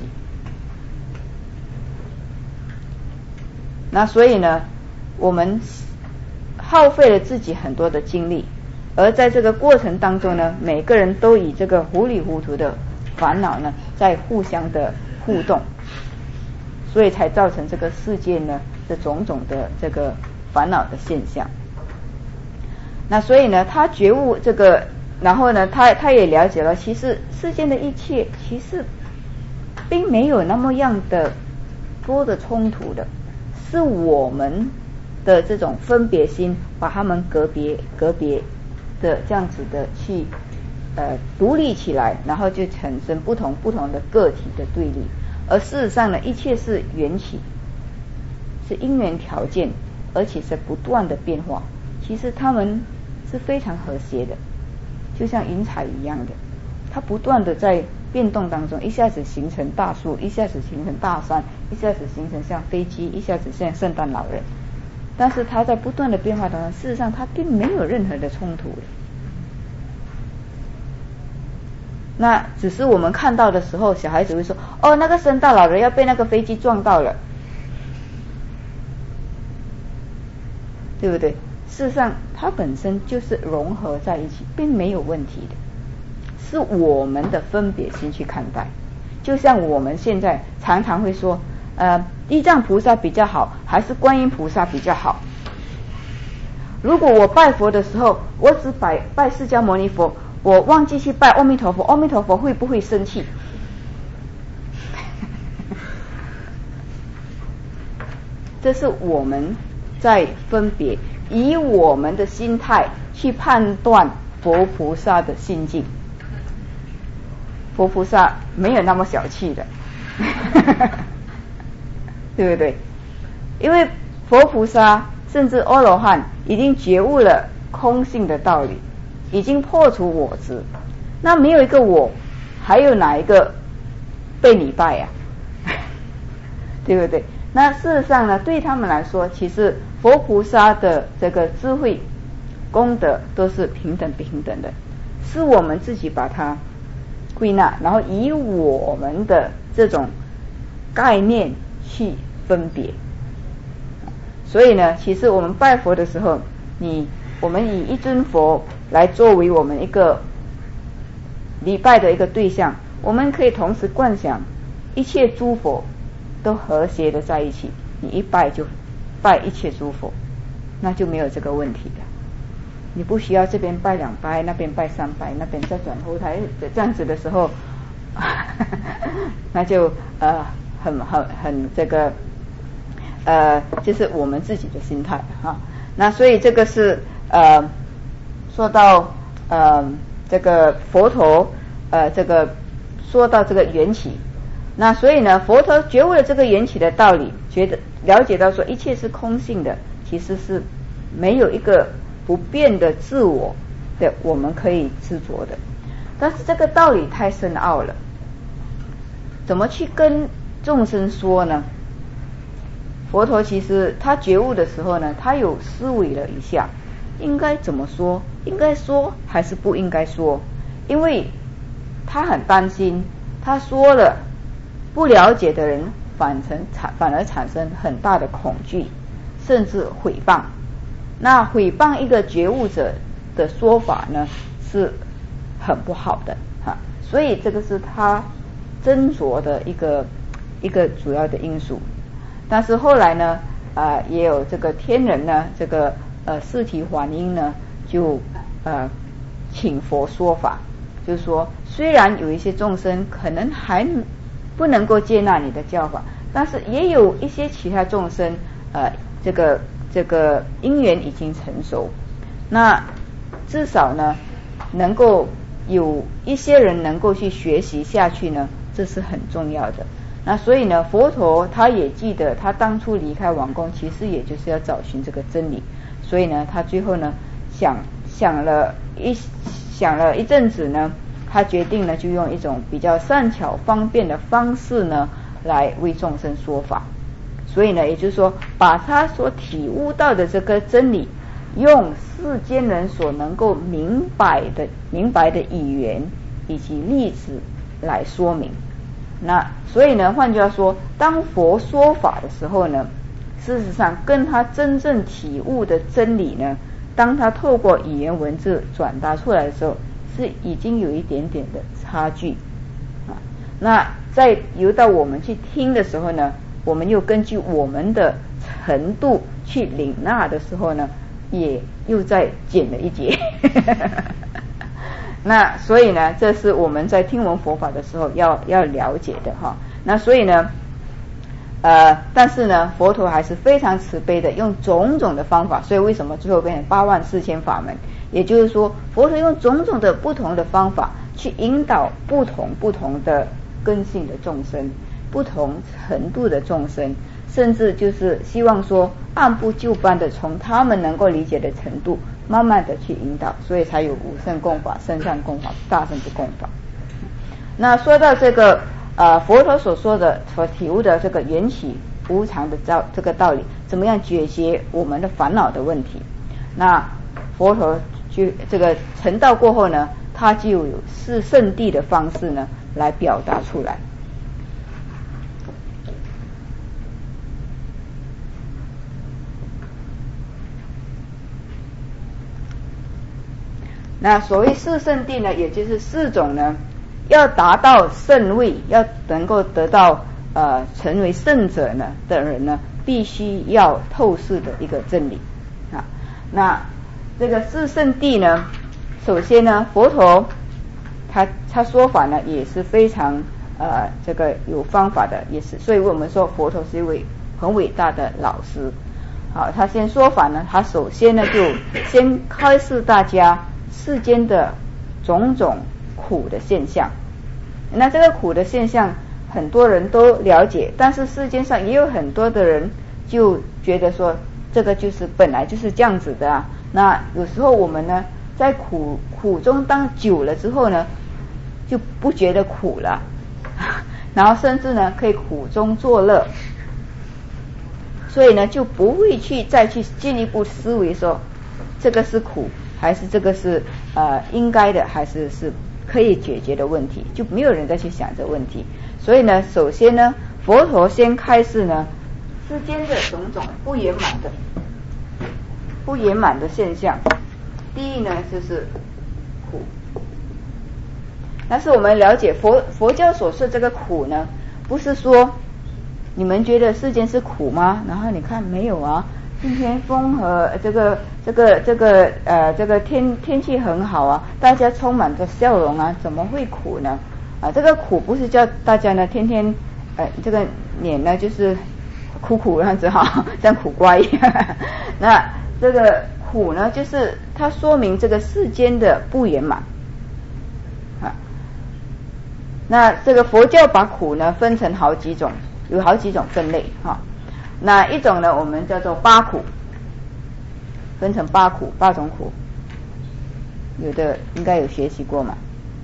那所以呢，我们耗费了自己很多的精力，而在这个过程当中呢，每个人都以这个糊里糊涂的烦恼呢在互相的互动，所以才造成这个世界呢的种种的这个烦恼的现象。那所以呢，他觉悟这个，然后呢他也了解了，其实世间的一切其实并没有那么样的多的冲突的，是我们的这种分别心把他们隔别的这样子的去独立起来，然后就产生不同的个体的对立。而事实上呢，一切是缘起，是因缘条件，而且是不断的变化。其实他们是非常和谐的，就像云彩一样的，它不断的在变动当中，一下子形成大树，一下子形成大山，一下子形成像飞机，一下子像圣诞老人。但是它在不断的变化当中，事实上它并没有任何的冲突的。那只是我们看到的时候，小孩子会说，哦，那个圣诞老人要被那个飞机撞到了，对不对？事实上它本身就是融合在一起，并没有问题的，是我们的分别心去看待。就像我们现在常常会说地藏菩萨比较好还是观音菩萨比较好。如果我拜佛的时候我只拜释迦牟尼佛，我忘记去拜阿弥陀佛，阿弥陀佛会不会生气？这是我们在分别，以我们的心态去判断佛菩萨的心境。佛菩萨没有那么小气的对不对？因为佛菩萨甚至阿罗汉已经觉悟了空性的道理，已经破除我执，那没有一个我，还有哪一个被你拜呀对不对？那事实上呢，对他们来说，其实佛菩萨的这个智慧功德都是平等的，是我们自己把它归纳，然后以我们的这种概念去分别。所以呢，其实我们拜佛的时候，我们以一尊佛来作为我们一个礼拜的一个对象，我们可以同时观想一切诸佛都和谐的在一起，你一拜就拜一切诸佛，那就没有这个问题的。你不需要这边拜2拜，那边拜3拜，那边再转后台这样子的时候那就很这个就是我们自己的心态哈。那所以这个是说到这个佛陀这个说到这个缘起。那所以呢，佛陀觉悟了这个缘起的道理，了解到说一切是空性的，其实是没有一个不变的自我的我们可以执着的。但是这个道理太深奥了，怎么去跟众生说呢？佛陀其实他觉悟的时候呢，他有思维了一下，应该怎么说，应该说还是不应该说，因为他很担心，他说了不了解的人反而产生很大的恐惧，甚至毁谤。那毁谤一个觉悟者的说法呢，是很不好的哈，所以这个是他斟酌的一个主要的因素。但是后来呢，也有这个天人呢，这个四体还因呢，就请佛说法，就是说虽然有一些众生可能还不能够接纳你的教法，但是也有一些其他众生这个因缘已经成熟，那至少呢能够有一些人能够去学习下去呢，这是很重要的。那所以呢，佛陀他也记得他当初离开王宫，其实也就是要找寻这个真理，所以呢他最后呢想了一阵子呢，他决定呢就用一种比较善巧方便的方式呢来为众生说法。所以呢也就是说，把他所体悟到的这个真理，用世间人所能够明白的语言以及例子来说明。那所以呢，换句话说，当佛说法的时候呢，事实上跟他真正体悟的真理呢，当他透过语言文字转达出来的时候，是已经有一点点的差距啊。那在由到我们去听的时候呢，我们又根据我们的程度去领纳的时候呢，也又再减了一截那所以呢，这是我们在听闻佛法的时候要了解的哈。那所以呢但是呢，佛陀还是非常慈悲的，用种种的方法，所以为什么最后变成84000法门，也就是说佛陀用种种的不同的方法去引导不同的根性的众生，不同程度的众生，甚至就是希望说按部就班的从他们能够理解的程度慢慢的去引导，所以才有五圣共法、圣上共法、大圣不共法。那说到这个佛陀所体悟的这个缘起无常的这个道理，怎么样解决我们的烦恼的问题？那佛陀就这个成道过后呢，他就有四圣谛的方式呢来表达出来。那所谓四圣谛呢，也就是4种呢，要达到圣位，要能够得到成为圣者呢的人呢，必须要透视的一个真理啊。那这个四圣谛呢，首先呢，佛陀他说法呢也是非常这个有方法的，也是，所以我们说佛陀是一位很伟大的老师。好，他先说法呢，他首先呢就先开示大家世间的种种苦的现象。那这个苦的现象很多人都了解，但是世界上也有很多的人就觉得说这个就是本来就是这样子的啊。那有时候我们呢在苦中当久了之后呢，就不觉得苦了然后甚至呢可以苦中作乐，所以呢就不会再去进一步思维说这个是苦还是这个是应该的，还是可以解决的问题，就没有人再去想这个问题。所以呢，首先呢，佛陀先开示呢世间的种种不圆满的现象。第一呢就是苦。但是我们了解佛教所说这个苦呢，不是说你们觉得世间是苦吗？然后你看没有啊，今天风和这个天气很好啊，大家充满着笑容啊，怎么会苦呢？这个苦不是叫大家呢天天这个脸呢就是苦样子哈，像苦瓜一样那这个苦呢，就是它说明这个世间的不圆满那这个佛教把苦呢分成好几种，有好几种分类哈。那一种呢我们叫做8苦，分成8种苦。 有的应该有学习过嘛，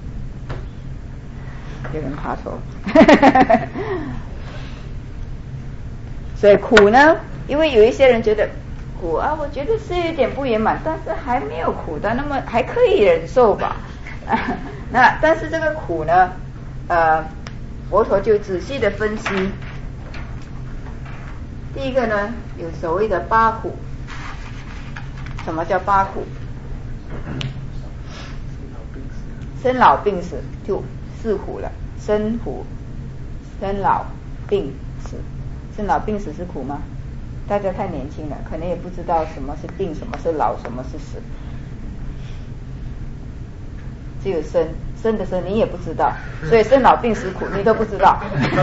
有人爬头。所以苦呢，因为有一些人觉得苦啊，我觉得是有点不圆满，但是还没有苦的，那么还可以忍受吧。那但是这个苦呢，佛陀就仔细的分析。第一个呢，有所谓的八苦。什么叫八苦？生老病死就四苦了。生苦、生老病死。生老病死是苦吗？大家太年轻了，可能也不知道什么是病，什么是老，什么是死。只有生的生你也不知道，所以生老病死苦你都不知道。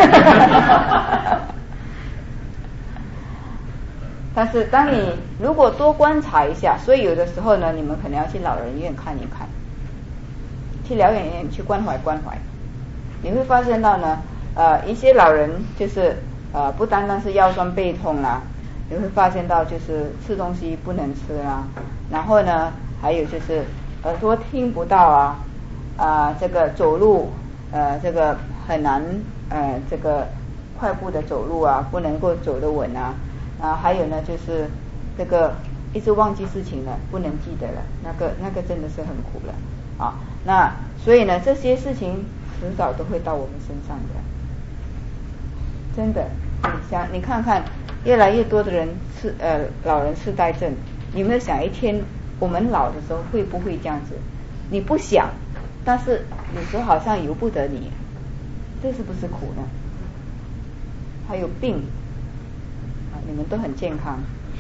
但是当你如果多观察一下，所以有的时候呢，你们可能要去老人院看一看，去疗养院去关怀关怀，你会发现到呢，一些老人就是不单单是腰酸背痛啦，你会发现到就是吃东西不能吃啦，然后呢还有就是耳朵听不到这个走路这个很难这个快步的走路不能够走得稳还有呢就是这个一直忘记事情了，不能记得了，那个真的是很苦了那所以呢这些事情迟早都会到我们身上的，真的。你看看越来越多的人老人痴呆症，你有没有想一天我们老的时候会不会这样子？你不想，但是有时候好像由不得你，这是不是苦呢？还有病你们都很健康，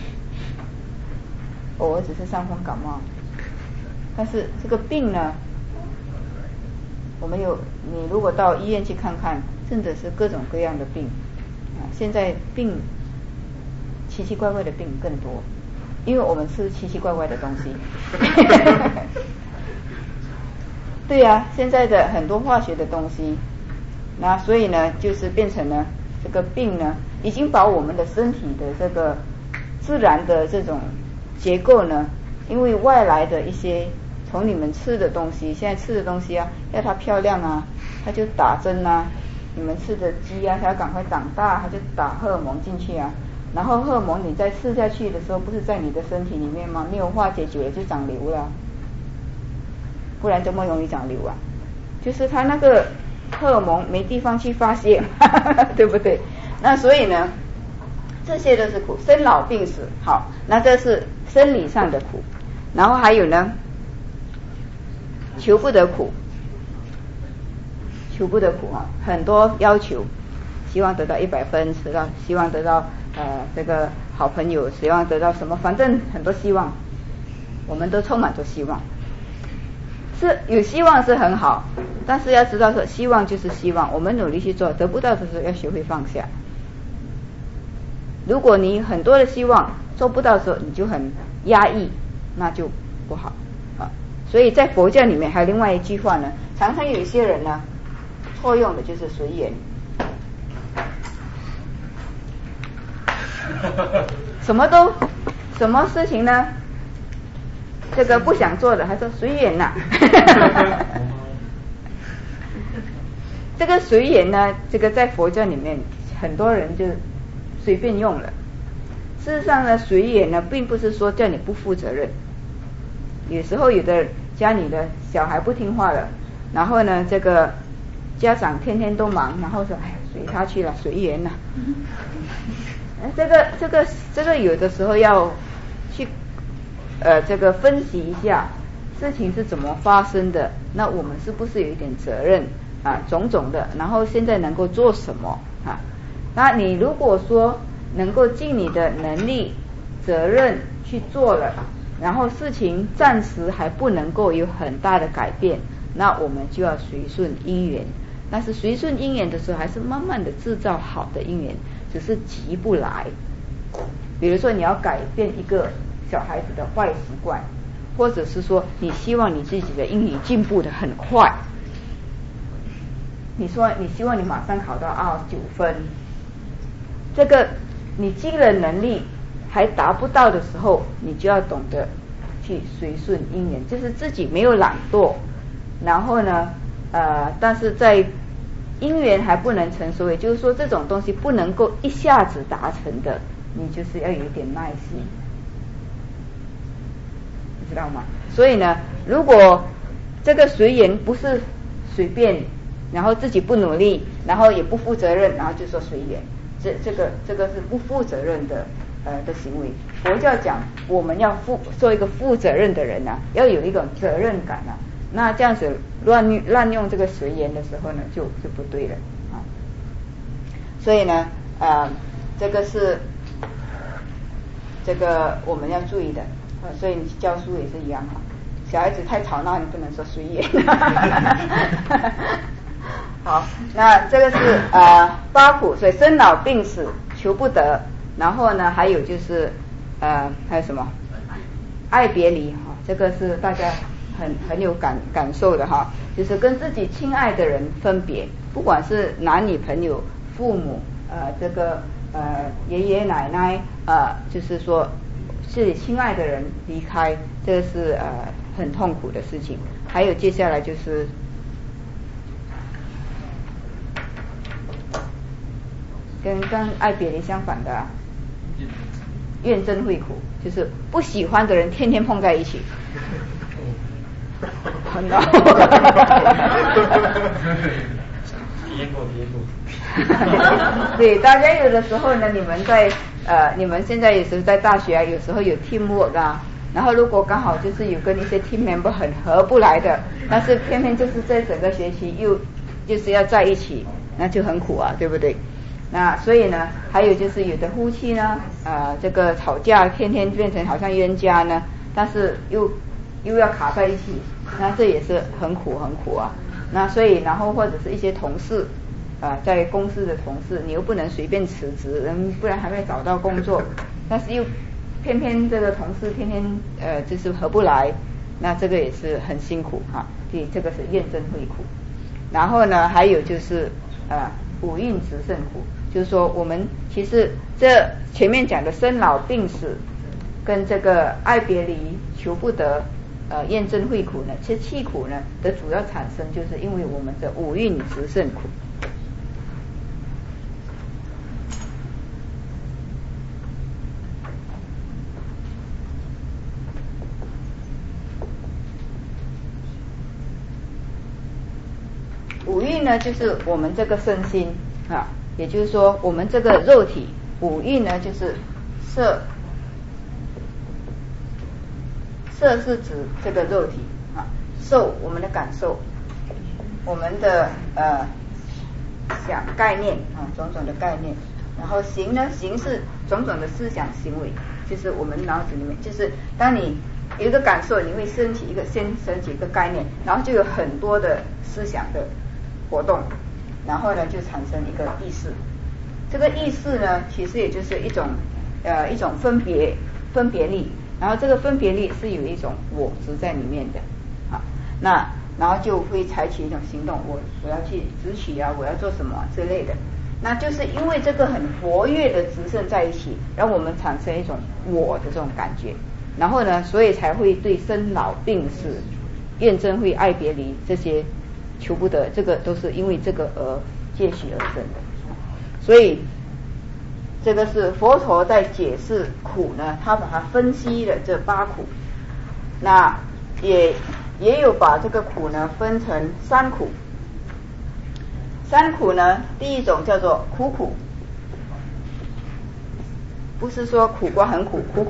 偶尔只是伤风感冒，但是这个病呢，你如果到医院去看看，真的是各种各样的病现在病奇奇怪怪的病更多，因为我们吃奇奇怪怪的东西。对呀，现在的很多化学的东西，那所以呢就是变成了这个病呢已经把我们的身体的这个自然的这种结构呢，因为外来的一些从你们吃的东西，现在吃的东西要它漂亮它就打针你们吃的鸡它要赶快长大，它就打荷尔蒙进去然后荷尔蒙你再吃下去的时候不是在你的身体里面吗？没有化解久了就长瘤了，不然这么容易长瘤就是它那个荷尔蒙没地方去发泄对不对？那所以呢这些都是苦，生老病死。好，那这是生理上的苦，然后还有呢求不得苦，求不得苦很多要求，希望得到100分，希望得到这个好朋友，希望得到什么，反正很多希望，我们都充满着希望。是有希望是很好，但是要知道说希望就是希望，我们努力去做，得不到的时候要学会放下。如果你很多的希望做不到的时候你就很压抑，那就不好所以在佛教里面还有另外一句话呢，常常有一些人呢错用的就是随缘。什么事情呢这个不想做的还说随缘这个随缘呢，这个在佛教里面很多人就随便用了。事实上呢随缘呢并不是说叫你不负责任，有时候有的家里的小孩不听话了，然后呢这个家长天天都忙，然后说随他去了，随缘这个有的时候要去这个分析一下事情是怎么发生的，那我们是不是有一点责任种种的，然后现在能够做什么那你如果说能够尽你的能力责任去做了，然后事情暂时还不能够有很大的改变，那我们就要随顺因缘。但是随顺因缘的时候还是慢慢的制造好的因缘，只是急不来。比如说你要改变一个小孩子的坏习惯，或者是说你希望你自己的英语进步的很快，你说你希望你马上考到9分，这个你尽了能力还达不到的时候，你就要懂得去随顺因缘，就是自己没有懒惰，然后呢但是在因缘还不能成熟，也就是说这种东西不能够一下子达成的，你就是要有一点耐心，你知道吗？所以呢，如果这个随缘不是随便，然后自己不努力，然后也不负责任，然后就说随缘，这个是不负责任的的行为。佛教讲我们要做一个负责任的人啊，要有一种责任感啊。那这样子滥用这个随缘的时候呢，就不对了啊。所以呢这个是这个我们要注意的所以你教书也是一样哈。小孩子太吵闹，你不能说随缘。好，那这个是八苦，所以生老病死求不得，然后呢还有就是还有什么爱别离哈，这个是大家很有感受的哈，就是跟自己亲爱的人分别，不管是男女朋友、父母这个爷爷奶奶就是说自己亲爱的人离开，这个是很痛苦的事情。还有接下来就是跟爱别离相反的怨憎会苦，就是不喜欢的人天天碰在一起。很恼。 体验过。 对，大家有的时候呢，你们现在有时候在大学有时候有 teamwork 然后如果刚好就是有跟一些 team member 很合不来的，但是偏偏就是在整个学期又就是要在一起，那就很苦对不对？那所以呢，还有就是有的夫妻呢这个吵架天天变成好像冤家呢，但是又要卡在一起，那这也是很苦那所以然后或者是一些同事在公司的同事，你又不能随便辞职，不然还没找到工作，但是又偏偏这个同事天天就是合不来，那这个也是很辛苦对，这个是怨憎会苦。然后呢还有就是五蕴执胜苦，就是说我们其实这前面讲的生老病死跟这个爱别离求不得怨憎会苦呢，其实气苦呢的主要产生就是因为我们的五蕴执胜苦。五蕴呢就是我们这个身心也就是说我们这个肉体，五蕴呢就是色是指这个肉体受我们的感受，我们的想概念种种的概念，然后行呢，行是种种的思想行为，就是我们脑子里面，就是当你有一个感受，你会先升起一个概念，然后就有很多的思想的活动，然后呢就产生一个意识。这个意识呢其实也就是一种分别力，然后这个分别力是有一种我执在里面的那然后就会采取一种行动，我要去执取我要做什么之类的，那就是因为这个很活跃的执胜在一起，让我们产生一种我的这种感觉，然后呢所以才会对生老病死怨憎会爱别离这些求不得，这个都是因为这个而借许而生的。所以这个是佛陀在解释苦呢，他把它分析了这八苦，那也有把这个苦呢分成三苦。三苦呢，第一种叫做苦，不是说苦瓜很苦，苦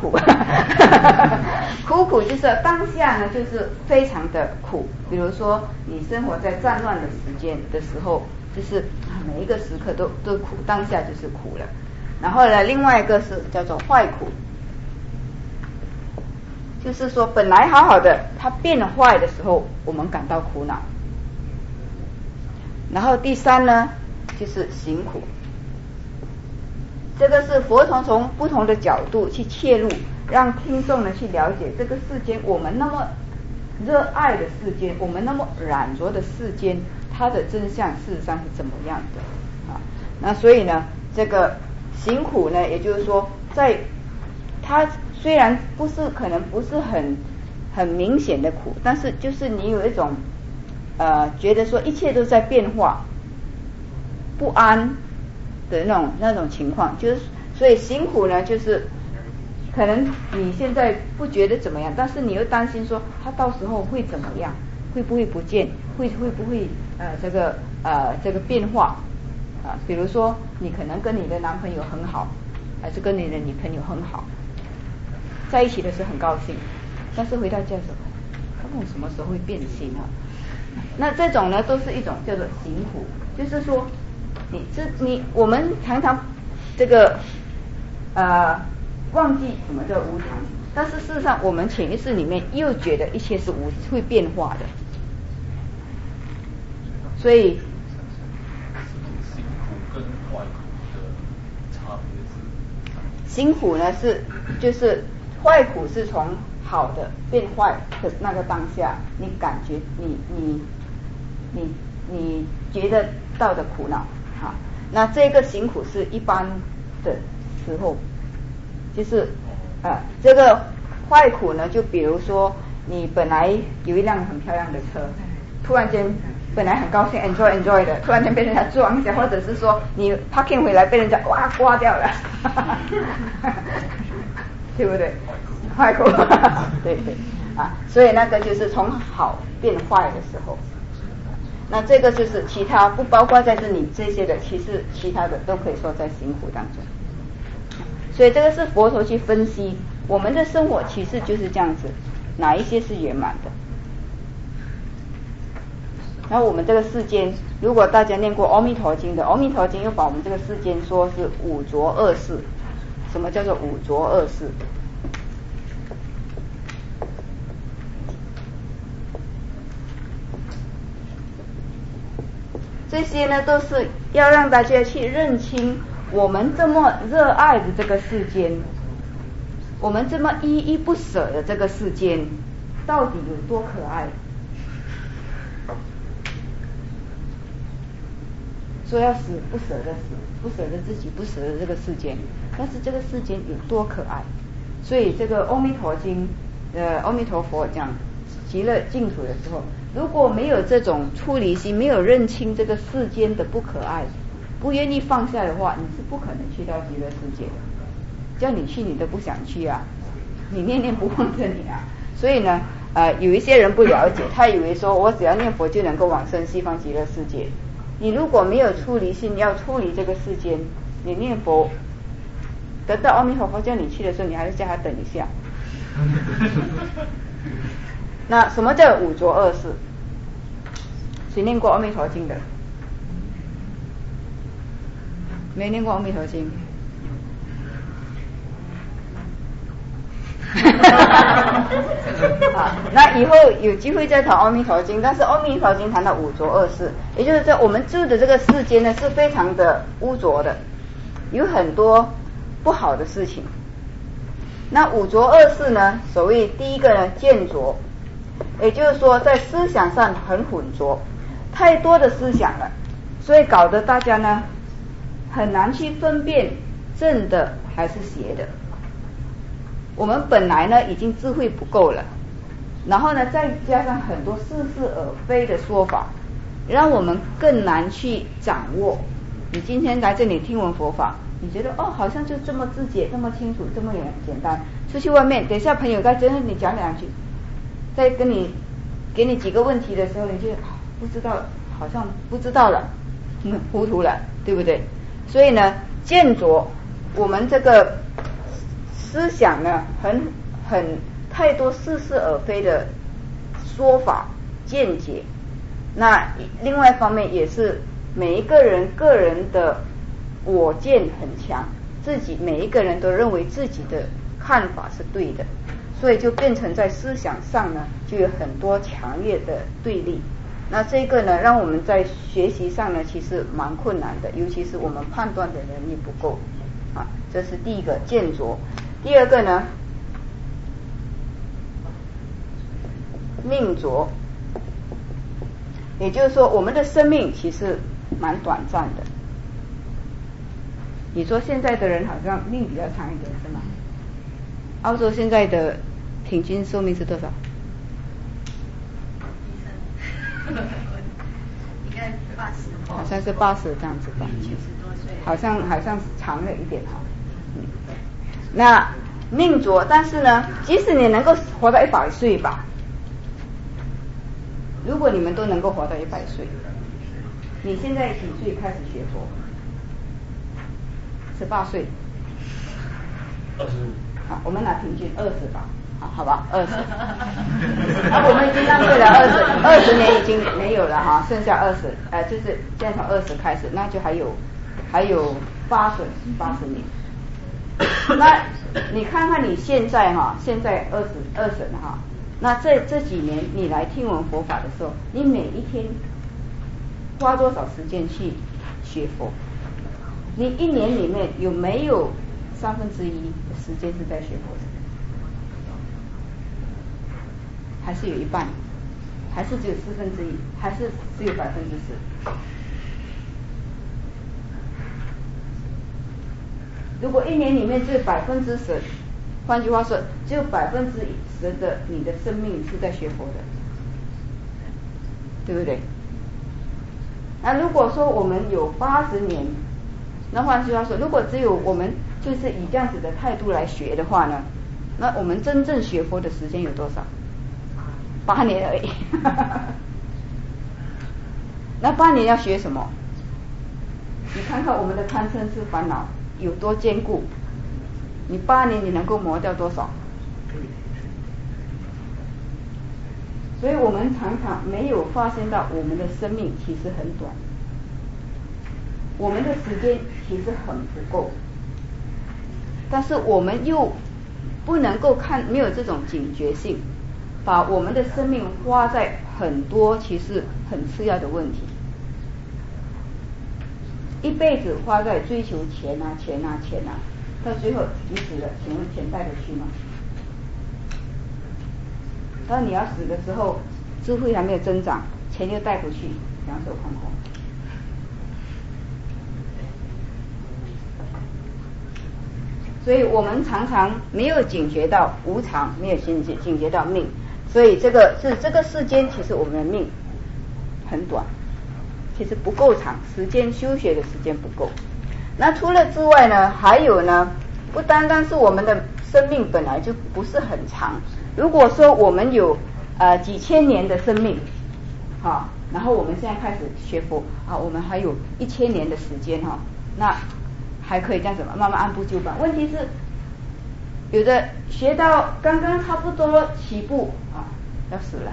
苦就是当下呢就是非常的苦，比如说你生活在战乱的时间的时候，就是每一个时刻都苦，当下就是苦了。然后呢另外一个是叫做坏苦，就是说本来好好的它变坏的时候我们感到苦恼。然后第三呢就是行苦，这个是佛陀从不同的角度去切入，让听众呢去了解这个世间，我们那么热爱的世间，我们那么染着的世间，它的真相事实上是怎么样的那所以呢这个行苦呢，也就是说在它虽然可能不是很很明显的苦，但是就是你有一种觉得说一切都在变化，不安的那种情况，就是所以辛苦呢，就是可能你现在不觉得怎么样，但是你又担心说他到时候会怎么样，会不会不见，会不会这个变化比如说你可能跟你的男朋友很好，还是跟你的女朋友很好，在一起的时候很高兴，但是回到家的时候，他问我什么时候会变心那这种呢，都是一种叫做辛苦，就是说我们常常这个忘记什么叫无常，但是事实上我们潜意识里面又觉得一切是会变化的，所以辛苦跟坏苦的差别是， 辛苦呢就是坏苦是从好的变坏的那个当下，你感觉你觉得到的苦恼那这个辛苦是一般的时候，就是这个坏苦呢，就比如说你本来有一辆很漂亮的车，突然间本来很高兴 enjoy 的，突然间被人家撞一下，或者是说你 parking 回来被人家刮掉了对不对？坏苦对所以那个就是从好变坏的时候，那这个就是其他不包括在这里这些的，其实其他的都可以说在辛苦当中。所以这个是佛陀去分析我们的生活其实就是这样子，哪一些是圆满的。然后我们这个世间，如果大家念过阿弥陀经的，阿弥陀经又把我们这个世间说是五浊恶世。什么叫做五浊恶世？这些呢都是要让大家去认清我们这么热爱的这个世间，我们这么依依不舍的这个世间到底有多可爱。说要死不舍得死，不舍得自己，不舍得这个世间，但是这个世间有多可爱。所以这个阿弥陀经阿弥陀佛讲极乐净土的时候，如果没有这种出离心，没有认清这个世间的不可爱，不愿意放下的话，你是不可能去到极乐世界的。叫你去你都不想去你念念不忘着你所以呢有一些人不了解，他以为说我只要念佛就能够往生西方极乐世界。你如果没有出离心，要出离这个世间，你念佛得到阿弥陀佛叫你去的时候，你还是叫他等一下那什么叫五浊恶世？谁念过阿弥陀经的？没念过阿弥陀经那以后有机会再谈阿弥陀经，但是阿弥陀经谈到五浊恶世，也就是说我们住的这个世间呢是非常的污浊的，有很多不好的事情。那五浊恶世呢，所谓第一个呢见浊，也就是说在思想上很混浊，太多的思想了，所以搞得大家呢很难去分辨正的还是邪的。我们本来呢已经智慧不够了，然后呢再加上很多似是而非的说法，让我们更难去掌握。你今天来这里听闻佛法，你觉得好像就这么自解，这么清楚，这么简单，出去外面等一下朋友该真的你讲两句，再给你几个问题的时候，你就不知道，好像不知道了，糊涂了，对不对？所以呢见浊，我们这个思想呢很太多似是而非的说法见解。那另外一方面也是每一个人个人的我见很强，自己每一个人都认为自己的看法是对的，所以就变成在思想上呢就有很多强烈的对立。那这个呢让我们在学习上呢其实蛮困难的，尤其是我们判断的能力不够这是第一个见浊。第二个呢命浊，也就是说我们的生命其实蛮短暂的。你说现在的人好像命比较长一点是吗？澳洲现在的平均寿命是多少应该80， 好像是80这样子吧 ，70多岁， 好像长了一点哈。那命浊，但是呢，即使你能够活到100岁吧，如果你们都能够活到100岁，你现在几岁开始学佛？18岁。 25。 好，我们拿平均20吧。好吧，20。那我们已经浪费了20年，已经没有了哈，剩下20，就是现在从20开始，那就还有80年。那你看看你现在哈，现在20哈，那这几年你来听闻佛法的时候，你每一天花多少时间去学佛？你一年里面有没有1/3的时间是在学佛的？还是有一半？还是只有1/4？还是只有10%？如果一年里面只有10%，换句话说，只有10%的你的生命是在学佛的，对不对？那如果说我们有80年，那换句话说，如果只有我们就是以这样子的态度来学的话呢，那我们真正学佛的时间有多少？8年而已。那8年要学什么？你看看我们的贪嗔痴烦恼有多坚固，你8年你能够磨掉多少？所以我们常常没有发现到我们的生命其实很短，我们的时间其实很不够，但是我们又不能够没有这种警觉性，把我们的生命花在很多其实很次要的问题，一辈子花在追求钱啊，到最后你死了，请问钱带得去吗？当你要死的时候，智慧还没有增长，钱又带不去，两手空空。所以我们常常没有警觉到无常，没有警觉到命，所以这个世间其实我们的命很短，其实不够长，时间修学的时间不够。那除了之外呢，还有呢，不单单是我们的生命本来就不是很长，如果说我们有几千年的生命，好，然后我们现在开始学佛啊，我们还有1000年的时间哈，那还可以这样子慢慢按部就班。问题是有的学到刚刚差不多起步啊，要死了，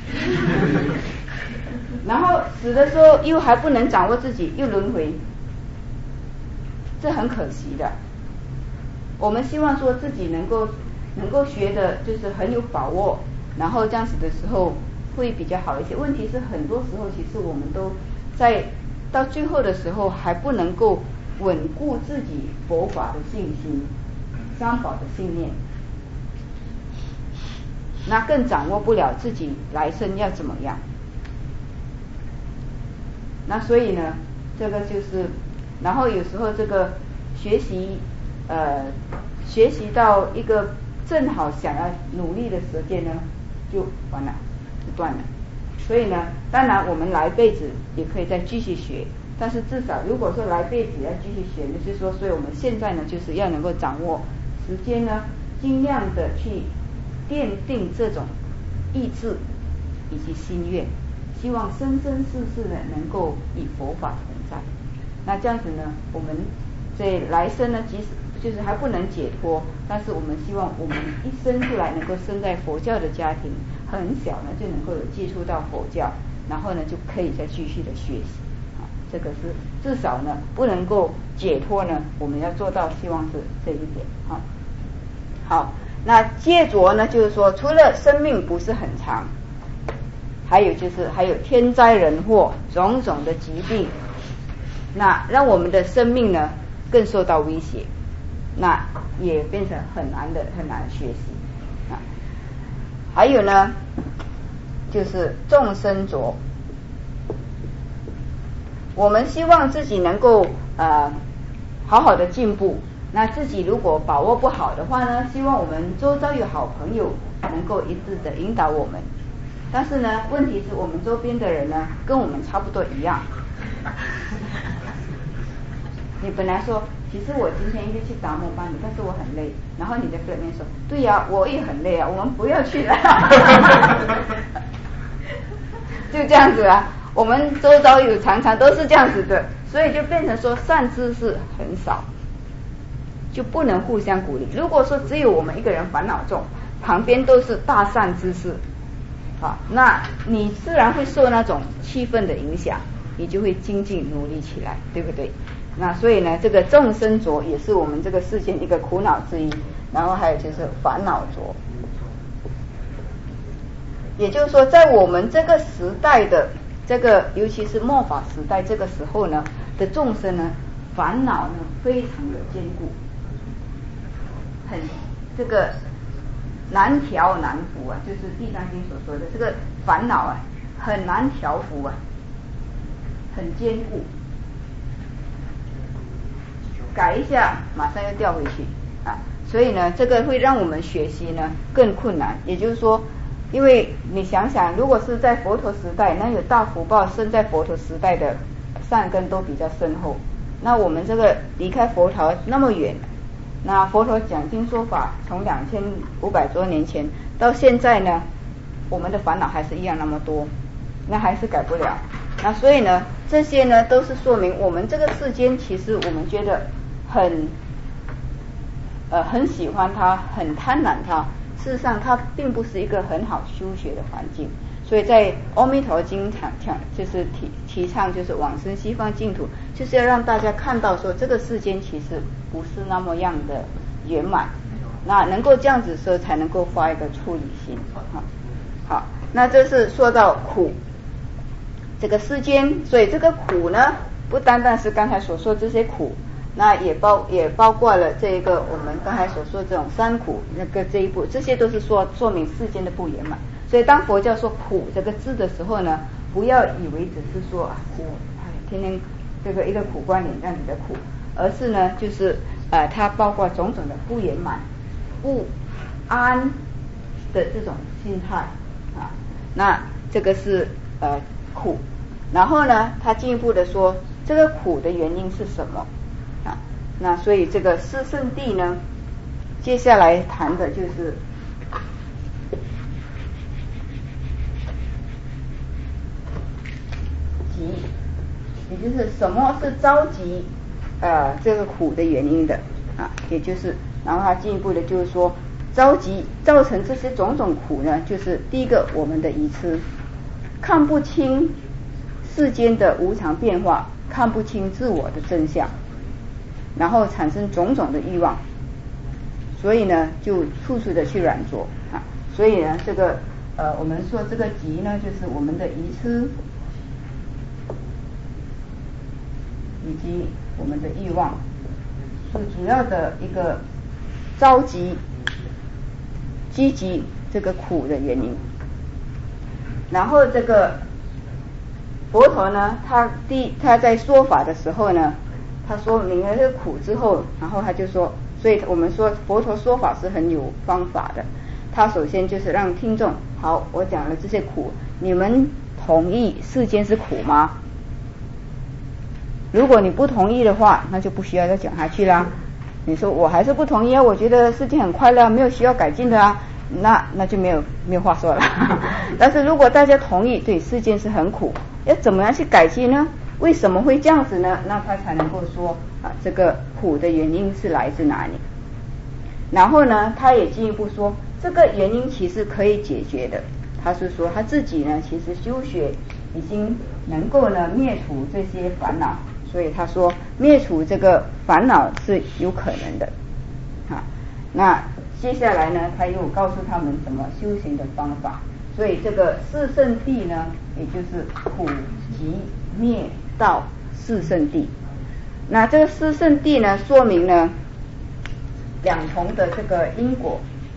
然后死的时候又还不能掌握自己，又轮回，这很可惜的。我们希望说自己能够学的就是很有把握，然后这样子的时候会比较好一些。问题是很多时候其实我们都在到最后的时候还不能够稳固自己佛法的信心，三宝的信念，那更掌握不了自己来生要怎么样。那所以呢，这个就是，然后有时候这个学习到一个正好想要努力的时间呢，就完了，就断了。所以呢，当然我们来辈子也可以再继续学，但是至少如果说来辈子要继续学，就是说，所以我们现在呢，就是要能够掌握时间呢，尽量的去奠定这种意志以及心愿，希望生生世世呢能够以佛法存在。那这样子呢，我们这来生呢，即使就是还不能解脱，但是我们希望我们一生出来能够生在佛教的家庭，很小呢就能够有接触到佛教，然后呢就可以再继续的学习啊，这个是至少呢不能够解脱呢，我们要做到，希望是这一点啊。好，那戒浊呢，就是说除了生命不是很长，还有天灾人祸种种的疾病，那让我们的生命呢更受到威胁，那也变成很难学习啊。还有呢，就是众生浊，我们希望自己能够好好的进步，那自己如果把握不好的话呢，希望我们周遭有好朋友能够一致的引导我们。 但是呢，问题是我们周边的人呢，跟我们差不多一样。你本来说，其实我今天应该去达摩班的，但是我很累。然后你在对面说，对呀，我也很累啊，我们不要去了。就这样子啊，我们周遭有常常都是这样子的，所以就变成说善知识很少，就不能互相鼓励。如果说只有我们一个人烦恼重，旁边都是大善知识，啊，那你自然会受那种气氛的影响，你就会精进努力起来，对不对？那所以呢，这个众生浊也是我们这个世间一个苦恼之一，然后还有就是烦恼浊。也就是说，在我们这个时代的这个，尤其是末法时代这个时候呢的众生呢，烦恼呢非常的坚固，很这个难调难服啊，就是《地藏经》所说的这个烦恼啊，很难调服啊，很坚固，改一下马上又掉回去啊，所以呢，这个会让我们学习呢更困难。也就是说，因为你想想，如果是在佛陀时代，那有大福报生在佛陀时代的善根都比较深厚，那我们这个离开佛陀那么远，那佛陀讲经说法从2500多年前到现在呢，我们的烦恼还是一样那么多，那还是改不了。那所以呢，这些呢都是说明我们这个世间其实我们觉得很喜欢它，很贪婪它，事实上它并不是一个很好修学的环境。所以在阿弥陀经讲就是提倡就是往生西方净土，就是要让大家看到说这个世间其实不是那么样的圆满，那能够这样子的时候才能够发一个出离心。好，那这是说到苦这个世间，所以这个苦呢不单单是刚才所说这些苦，那也包括了这个我们刚才所说的这种三苦，那个这一步，这些都是说明世间的不圆满。所以当佛教说苦这个字的时候呢，不要以为只是说苦，天天这个一个苦观脸这样子的苦，而是呢就是它包括种种的不圆满、不安的这种心态啊。那这个是苦，然后呢他进一步的说这个苦的原因是什么啊？那所以这个四圣谛呢，接下来谈的就是急，也就是什么是着急这个苦的原因的啊，也就是然后他进一步的就是说着急造成这些种种苦呢，就是第一个我们的愚痴，看不清世间的无常变化，看不清自我的真相，然后产生种种的欲望，所以呢就处处的去染着啊。所以呢这个我们说这个急呢，就是我们的愚痴以及我们的欲望是主要的一个着急积极这个苦的原因。然后这个佛陀呢，他在说法的时候呢，他说明了这个苦之后，然后他就说，所以我们说佛陀说法是很有方法的。他首先就是让听众，好，我讲了这些苦，你们同意世间是苦吗？如果你不同意的话，那就不需要再讲下去啦。你说我还是不同意啊，我觉得世界很快乐，没有需要改进的啊，那就没有话说了。但是如果大家同意，对，世间是很苦，要怎么样去改进呢？为什么会这样子呢？那他才能够说这个苦的原因是来自哪里。然后呢，他也进一步说，这个原因其实可以解决的。他是说他自己呢，其实修学已经能够呢灭除这些烦恼。所以他说灭除这个烦恼是有可能的那接下来呢，他又告诉他们怎么修行的方法。所以这个四圣谛呢，也就是苦集灭道四圣谛。那这个四圣谛呢，说明呢两重的这个因果，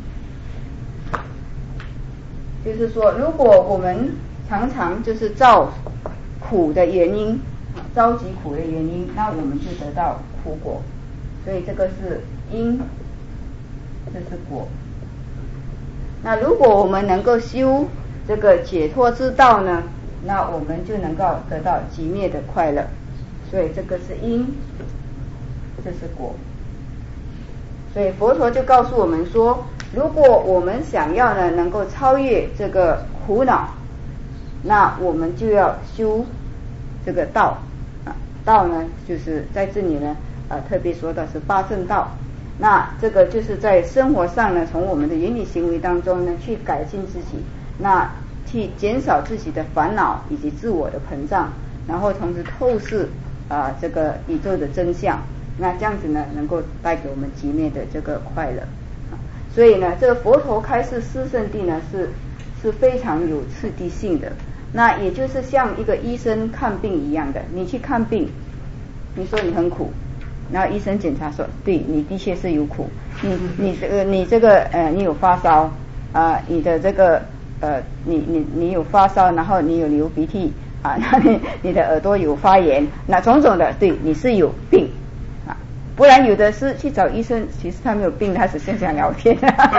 就是说如果我们常常就是造苦的原因，着急苦的原因，那我们就得到苦果。所以这个是因，这是果。那如果我们能够修这个解脱之道呢，那我们就能够得到极灭的快乐。所以这个是因，这是果。所以佛陀就告诉我们说，如果我们想要呢能够超越这个苦恼，那我们就要修这个道啊。道呢就是在这里呢特别说到是八正道。那这个就是在生活上呢，从我们的言语行为当中呢去改进自己，那去减少自己的烦恼以及自我的膨胀，然后同时透视这个宇宙的真相，那这样子呢能够带给我们极灭的这个快乐。所以呢这个佛陀开示四圣谛呢是非常有次第性的。那也就是像一个医生看病一样的，你去看病，你说你很苦，然后医生检查说对，你的确是有苦，你这个你有发烧你的这个你有发烧，然后你有流鼻涕那你的耳朵有发炎，那种种的，对，你是有病不然有的是去找医生，其实他没有病，他只是想聊天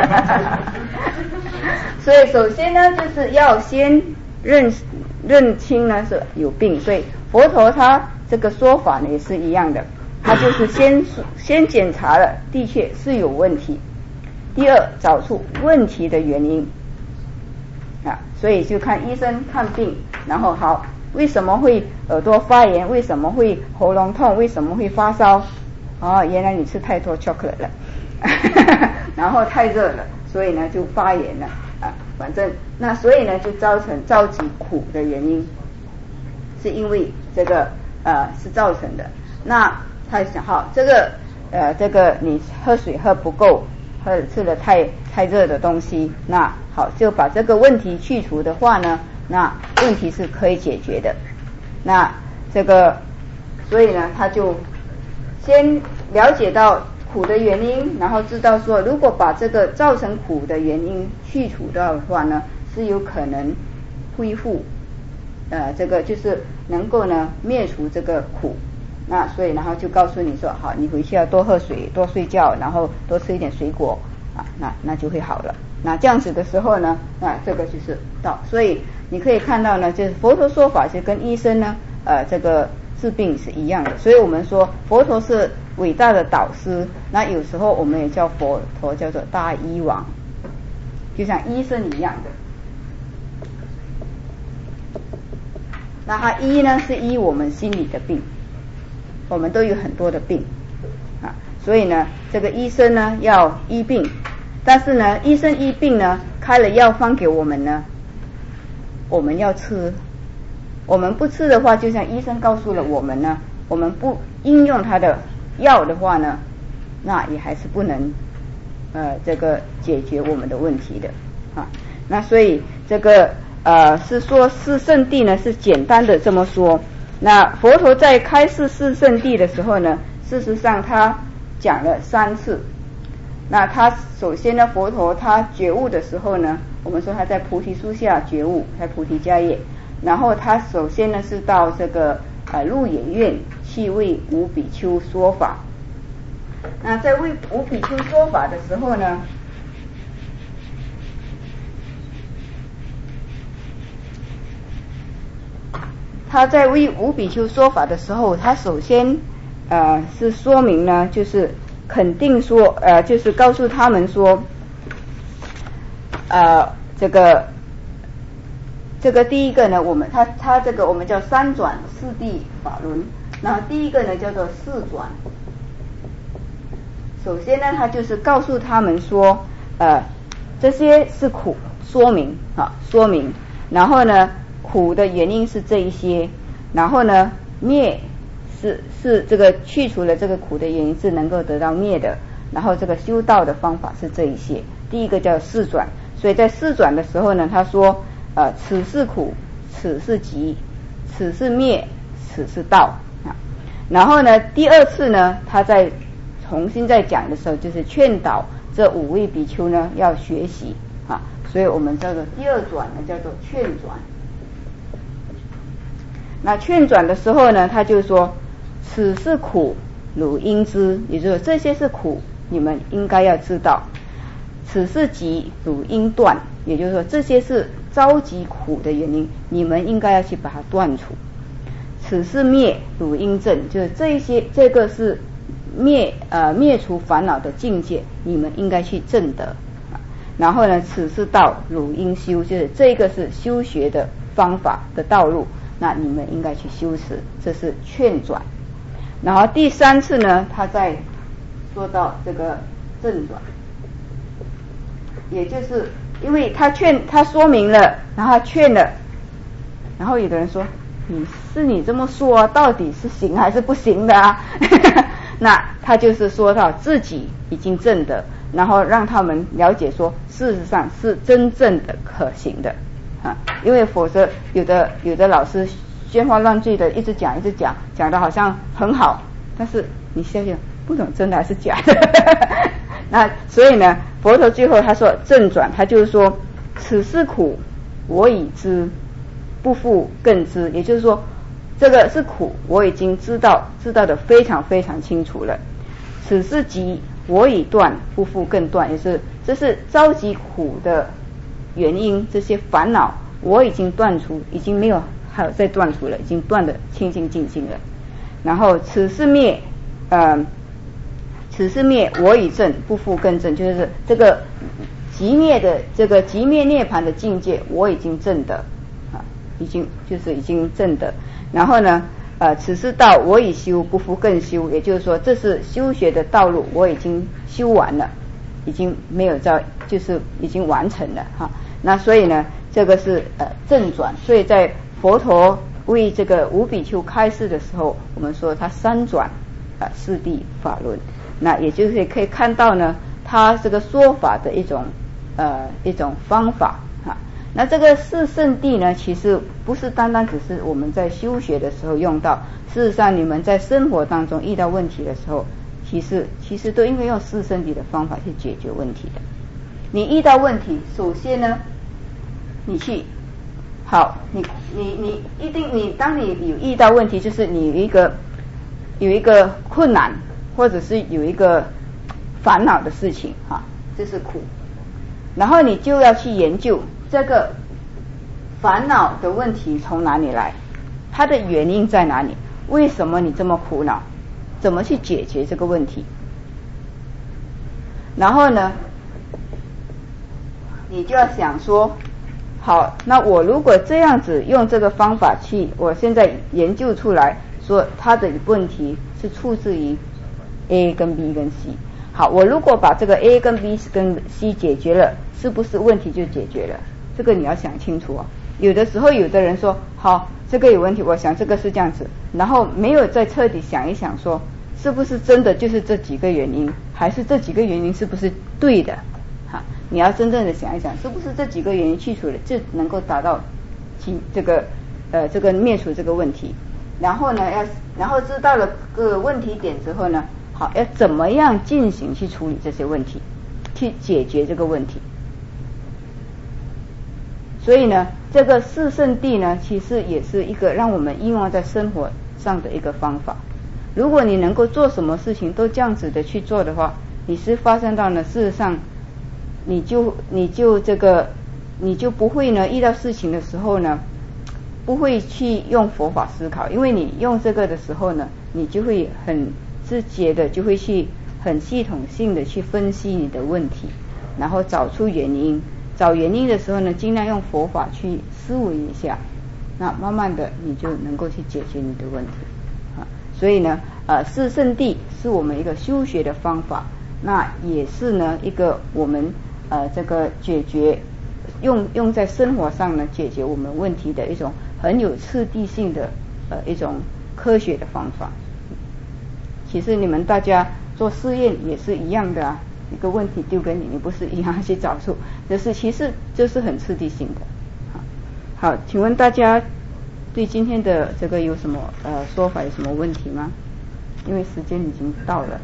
所以首先呢就是要先认清呢是有病。所以佛陀他这个说法呢也是一样的，他就是先检查了，的确是有问题。第二，找出问题的原因所以就看医生看病，然后好，为什么会耳朵发炎，为什么会喉咙痛，为什么会发烧原来你吃太多 chocolate 了然后太热了，所以呢就发炎了反正那所以呢就造成着急苦的原因，是因为这个是造成的。那他想好这个你喝水喝不够，吃了太热的东西，那好就把这个问题去除的话呢，那问题是可以解决的。那这个所以呢他就先了解到苦的原因，然后知道说如果把这个造成苦的原因去除掉的话呢，是有可能恢复这个就是能够呢灭除这个苦。那所以然后就告诉你说好，你回去要多喝水，多睡觉，然后多吃一点水果那就会好了。那这样子的时候呢，那这个就是道。所以你可以看到呢，就是佛陀说法是跟医生呢这个治病是一样的。所以我们说佛陀是伟大的导师，那有时候我们也叫佛陀叫做大医王，就像医生一样的。那他医呢是医我们心理的病，我们都有很多的病所以呢这个医生呢要医病，但是呢医生医病呢开了药方给我们呢，我们要吃，我们不吃的话，就像医生告诉了我们呢，我们不应用他的药的话呢，那也还是不能这个解决我们的问题的那所以这个是说四圣谛呢是简单的这么说。那佛陀在开示四圣谛的时候呢，事实上他讲了3次。那他首先呢，佛陀他觉悟的时候呢，我们说他在菩提树下觉悟，在菩提迦叶。然后他首先呢是到这个鹿野苑去为五比丘说法。那在为五比丘说法的时候呢，他在为五比丘说法的时候，他首先是说明呢，就是肯定说就是告诉他们说这个第一个呢，他这个我们叫三转四谛法轮。那第一个呢叫做四转。首先呢他就是告诉他们说这些是苦，说明。然后呢苦的原因是这一些，然后呢灭是这个去除了这个苦的原因是能够得到灭的，然后这个修道的方法是这一些。第一个叫四转。所以在四转的时候呢，他说此是苦，此是集，此是灭，此是道然后呢第二次呢他在重新再讲的时候，就是劝导这5位比丘呢要学习所以我们叫做第二转呢叫做劝转。那劝转的时候呢，他就说此是苦，汝应知，也就是说这些是苦，你们应该要知道。此是集，汝应断也就是说这些是着急苦的原因，你们应该要去把它断除。此是灭汝应正，就是这个是灭除烦恼的境界，你们应该去证得。然后呢，此是道汝应修，就是这个是修学的方法的道路，那你们应该去修持，这是劝转。然后第3次呢，他在说到这个正转，也就是因为他说明了，然后他劝了，然后有的人说你这么说到底是行还是不行的啊？那他就是说到自己已经证得，然后让他们了解说事实上是真正的可行的啊，因为否则有的老师喧哗乱坠的一直讲讲的好像很好，但是你想想不懂真的还是假的。那所以呢，佛陀最后他说正转，他就是说此是苦我已知不复更知，也就是说这个是苦我已经知道的非常非常清楚了。此是集我已断不复更断，也是这是着急苦的原因，这些烦恼我已经断除，已经没有还有再断除了，已经断得清清净净了。然后此是灭我已证不复更证，就是这个极灭的这个极灭涅槃的境界我已经证得啊，已经证得。然后呢此是道我已修不复更修，也就是说这是修学的道路我已经修完了，已经没有就是已经完成了哈。那所以呢这个是正转，所以在佛陀为这个五比丘开示的时候，我们说他3转四谛法论，那也就是可以看到呢他这个说法的一种方法哈。那这个四圣谛呢，其实不是单单只是我们在修学的时候用到，事实上你们在生活当中遇到问题的时候，其实都应该用四圣谛的方法去解决问题的。你遇到问题，首先呢你当你有遇到问题，就是你有一个困难，或者是有一个烦恼的事情哈，这是苦。然后你就要去研究这个烦恼的问题从哪里来，它的原因在哪里，为什么你这么苦恼，怎么去解决这个问题。然后呢你就要想说，好，那我如果这样子用这个方法去，我现在研究出来说它的问题是出自于 A 跟 B 跟 C， 好，我如果把这个 A 跟 B 跟 C 解决了，是不是问题就解决了？这个你要想清楚哦。有的时候有的人说好，这个有问题，我想这个是这样子，然后没有再彻底想一想说是不是真的就是这几个原因，还是这几个原因是不是对的哈？你要真正的想一想，是不是这几个原因去除了就能够达到这个灭除这个问题。然后呢然后知道了个问题点之后呢，好，要怎么样进行去处理这些问题，去解决这个问题。所以呢这个四圣谛呢，其实也是一个让我们应用在生活上的一个方法。如果你能够做什么事情都这样子的去做的话，你是发生到呢事实上你就不会呢遇到事情的时候呢不会去用佛法思考，因为你用这个的时候呢，你就会很直接的就会去很系统性的去分析你的问题，然后找出原因。找原因的时候呢，尽量用佛法去思维一下，那慢慢的你就能够去解决你的问题啊。所以呢四圣谛是我们一个修学的方法，那也是呢一个我们这个解决用在生活上呢解决我们问题的一种很有次第性的一种科学的方法。其实你们大家做试验也是一样的啊，一个问题丢给你，你不是一样去找出，其实这是很次第性的。好，请问大家对今天的这个有什么说法，有什么问题吗？因为时间已经到了。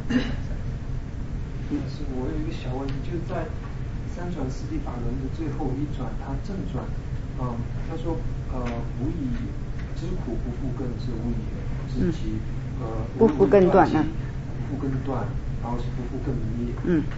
是我有一个小问题，就是在三转四谛法轮的最后一转，它正转，他说无以知苦不复更知，无以知其不复更断啊， 不复更断，然后是不复更灭。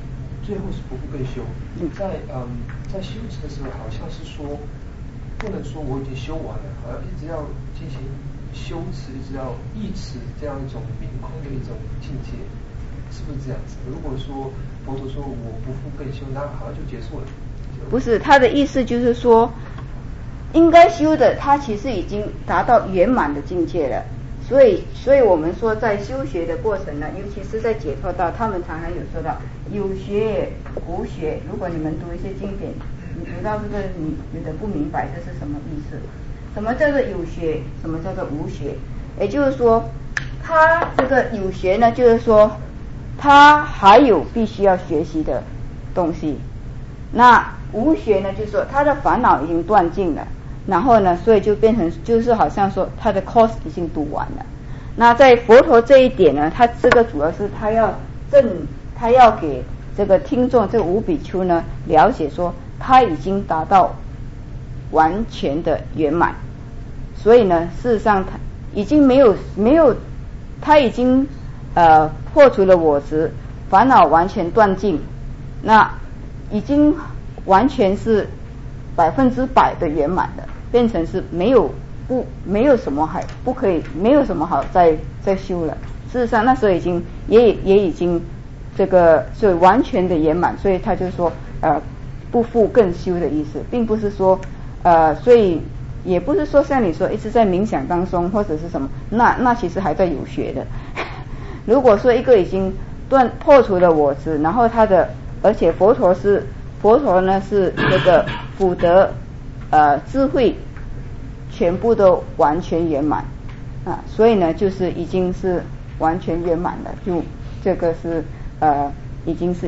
最后是不复更修。在修持的时候，好像是说不能说我已经修完了，好像一直要进行修持，一直要忆持这样一种明空的一种境界，是不是这样子？如果说佛陀说我不复更修，那好像就结束了。 不是，他的意思就是说，应该修的，他其实已经达到圆满的境界了。所以我们说，在修学的过程呢，尤其是在解脱道，他们常常有说到有学无学。如果你们读一些经典，你读到这个，你有点不明白这是什么意思？什么叫做有学？什么叫做无学？也就是说，他这个有学呢，就是说他还有必须要学习的东西。那无学呢，就是说他的烦恼已经断尽了。然后呢，所以就变成就是好像说他的 course 已经读完了。那在佛陀这一点呢，他这个主要是他要给这个听众这个五比丘呢了解说他已经达到完全的圆满。所以呢，事实上他已经没有他已经破除了我执，烦恼完全断尽，那已经完全是100%的圆满的。变成是没有什么还不可以，没有什么好再修了。事实上那时候已经也已经这个所以完全的圆满，所以他就说不复更修的意思，并不是说所以也不是说像你说一直在冥想当中或者是什么，那其实还在有学的。如果说一个已经破除了我执，然后而且佛陀呢是这个福德智慧全部都完全圆满所以呢就是已经是完全圆满了，就这个是已经是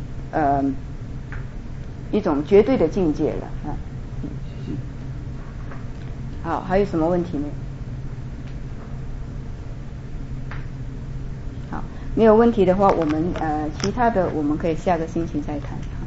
一种绝对的境界了好，还有什么问题呢？好，没有问题的话，我们其他的我们可以下个星期再谈。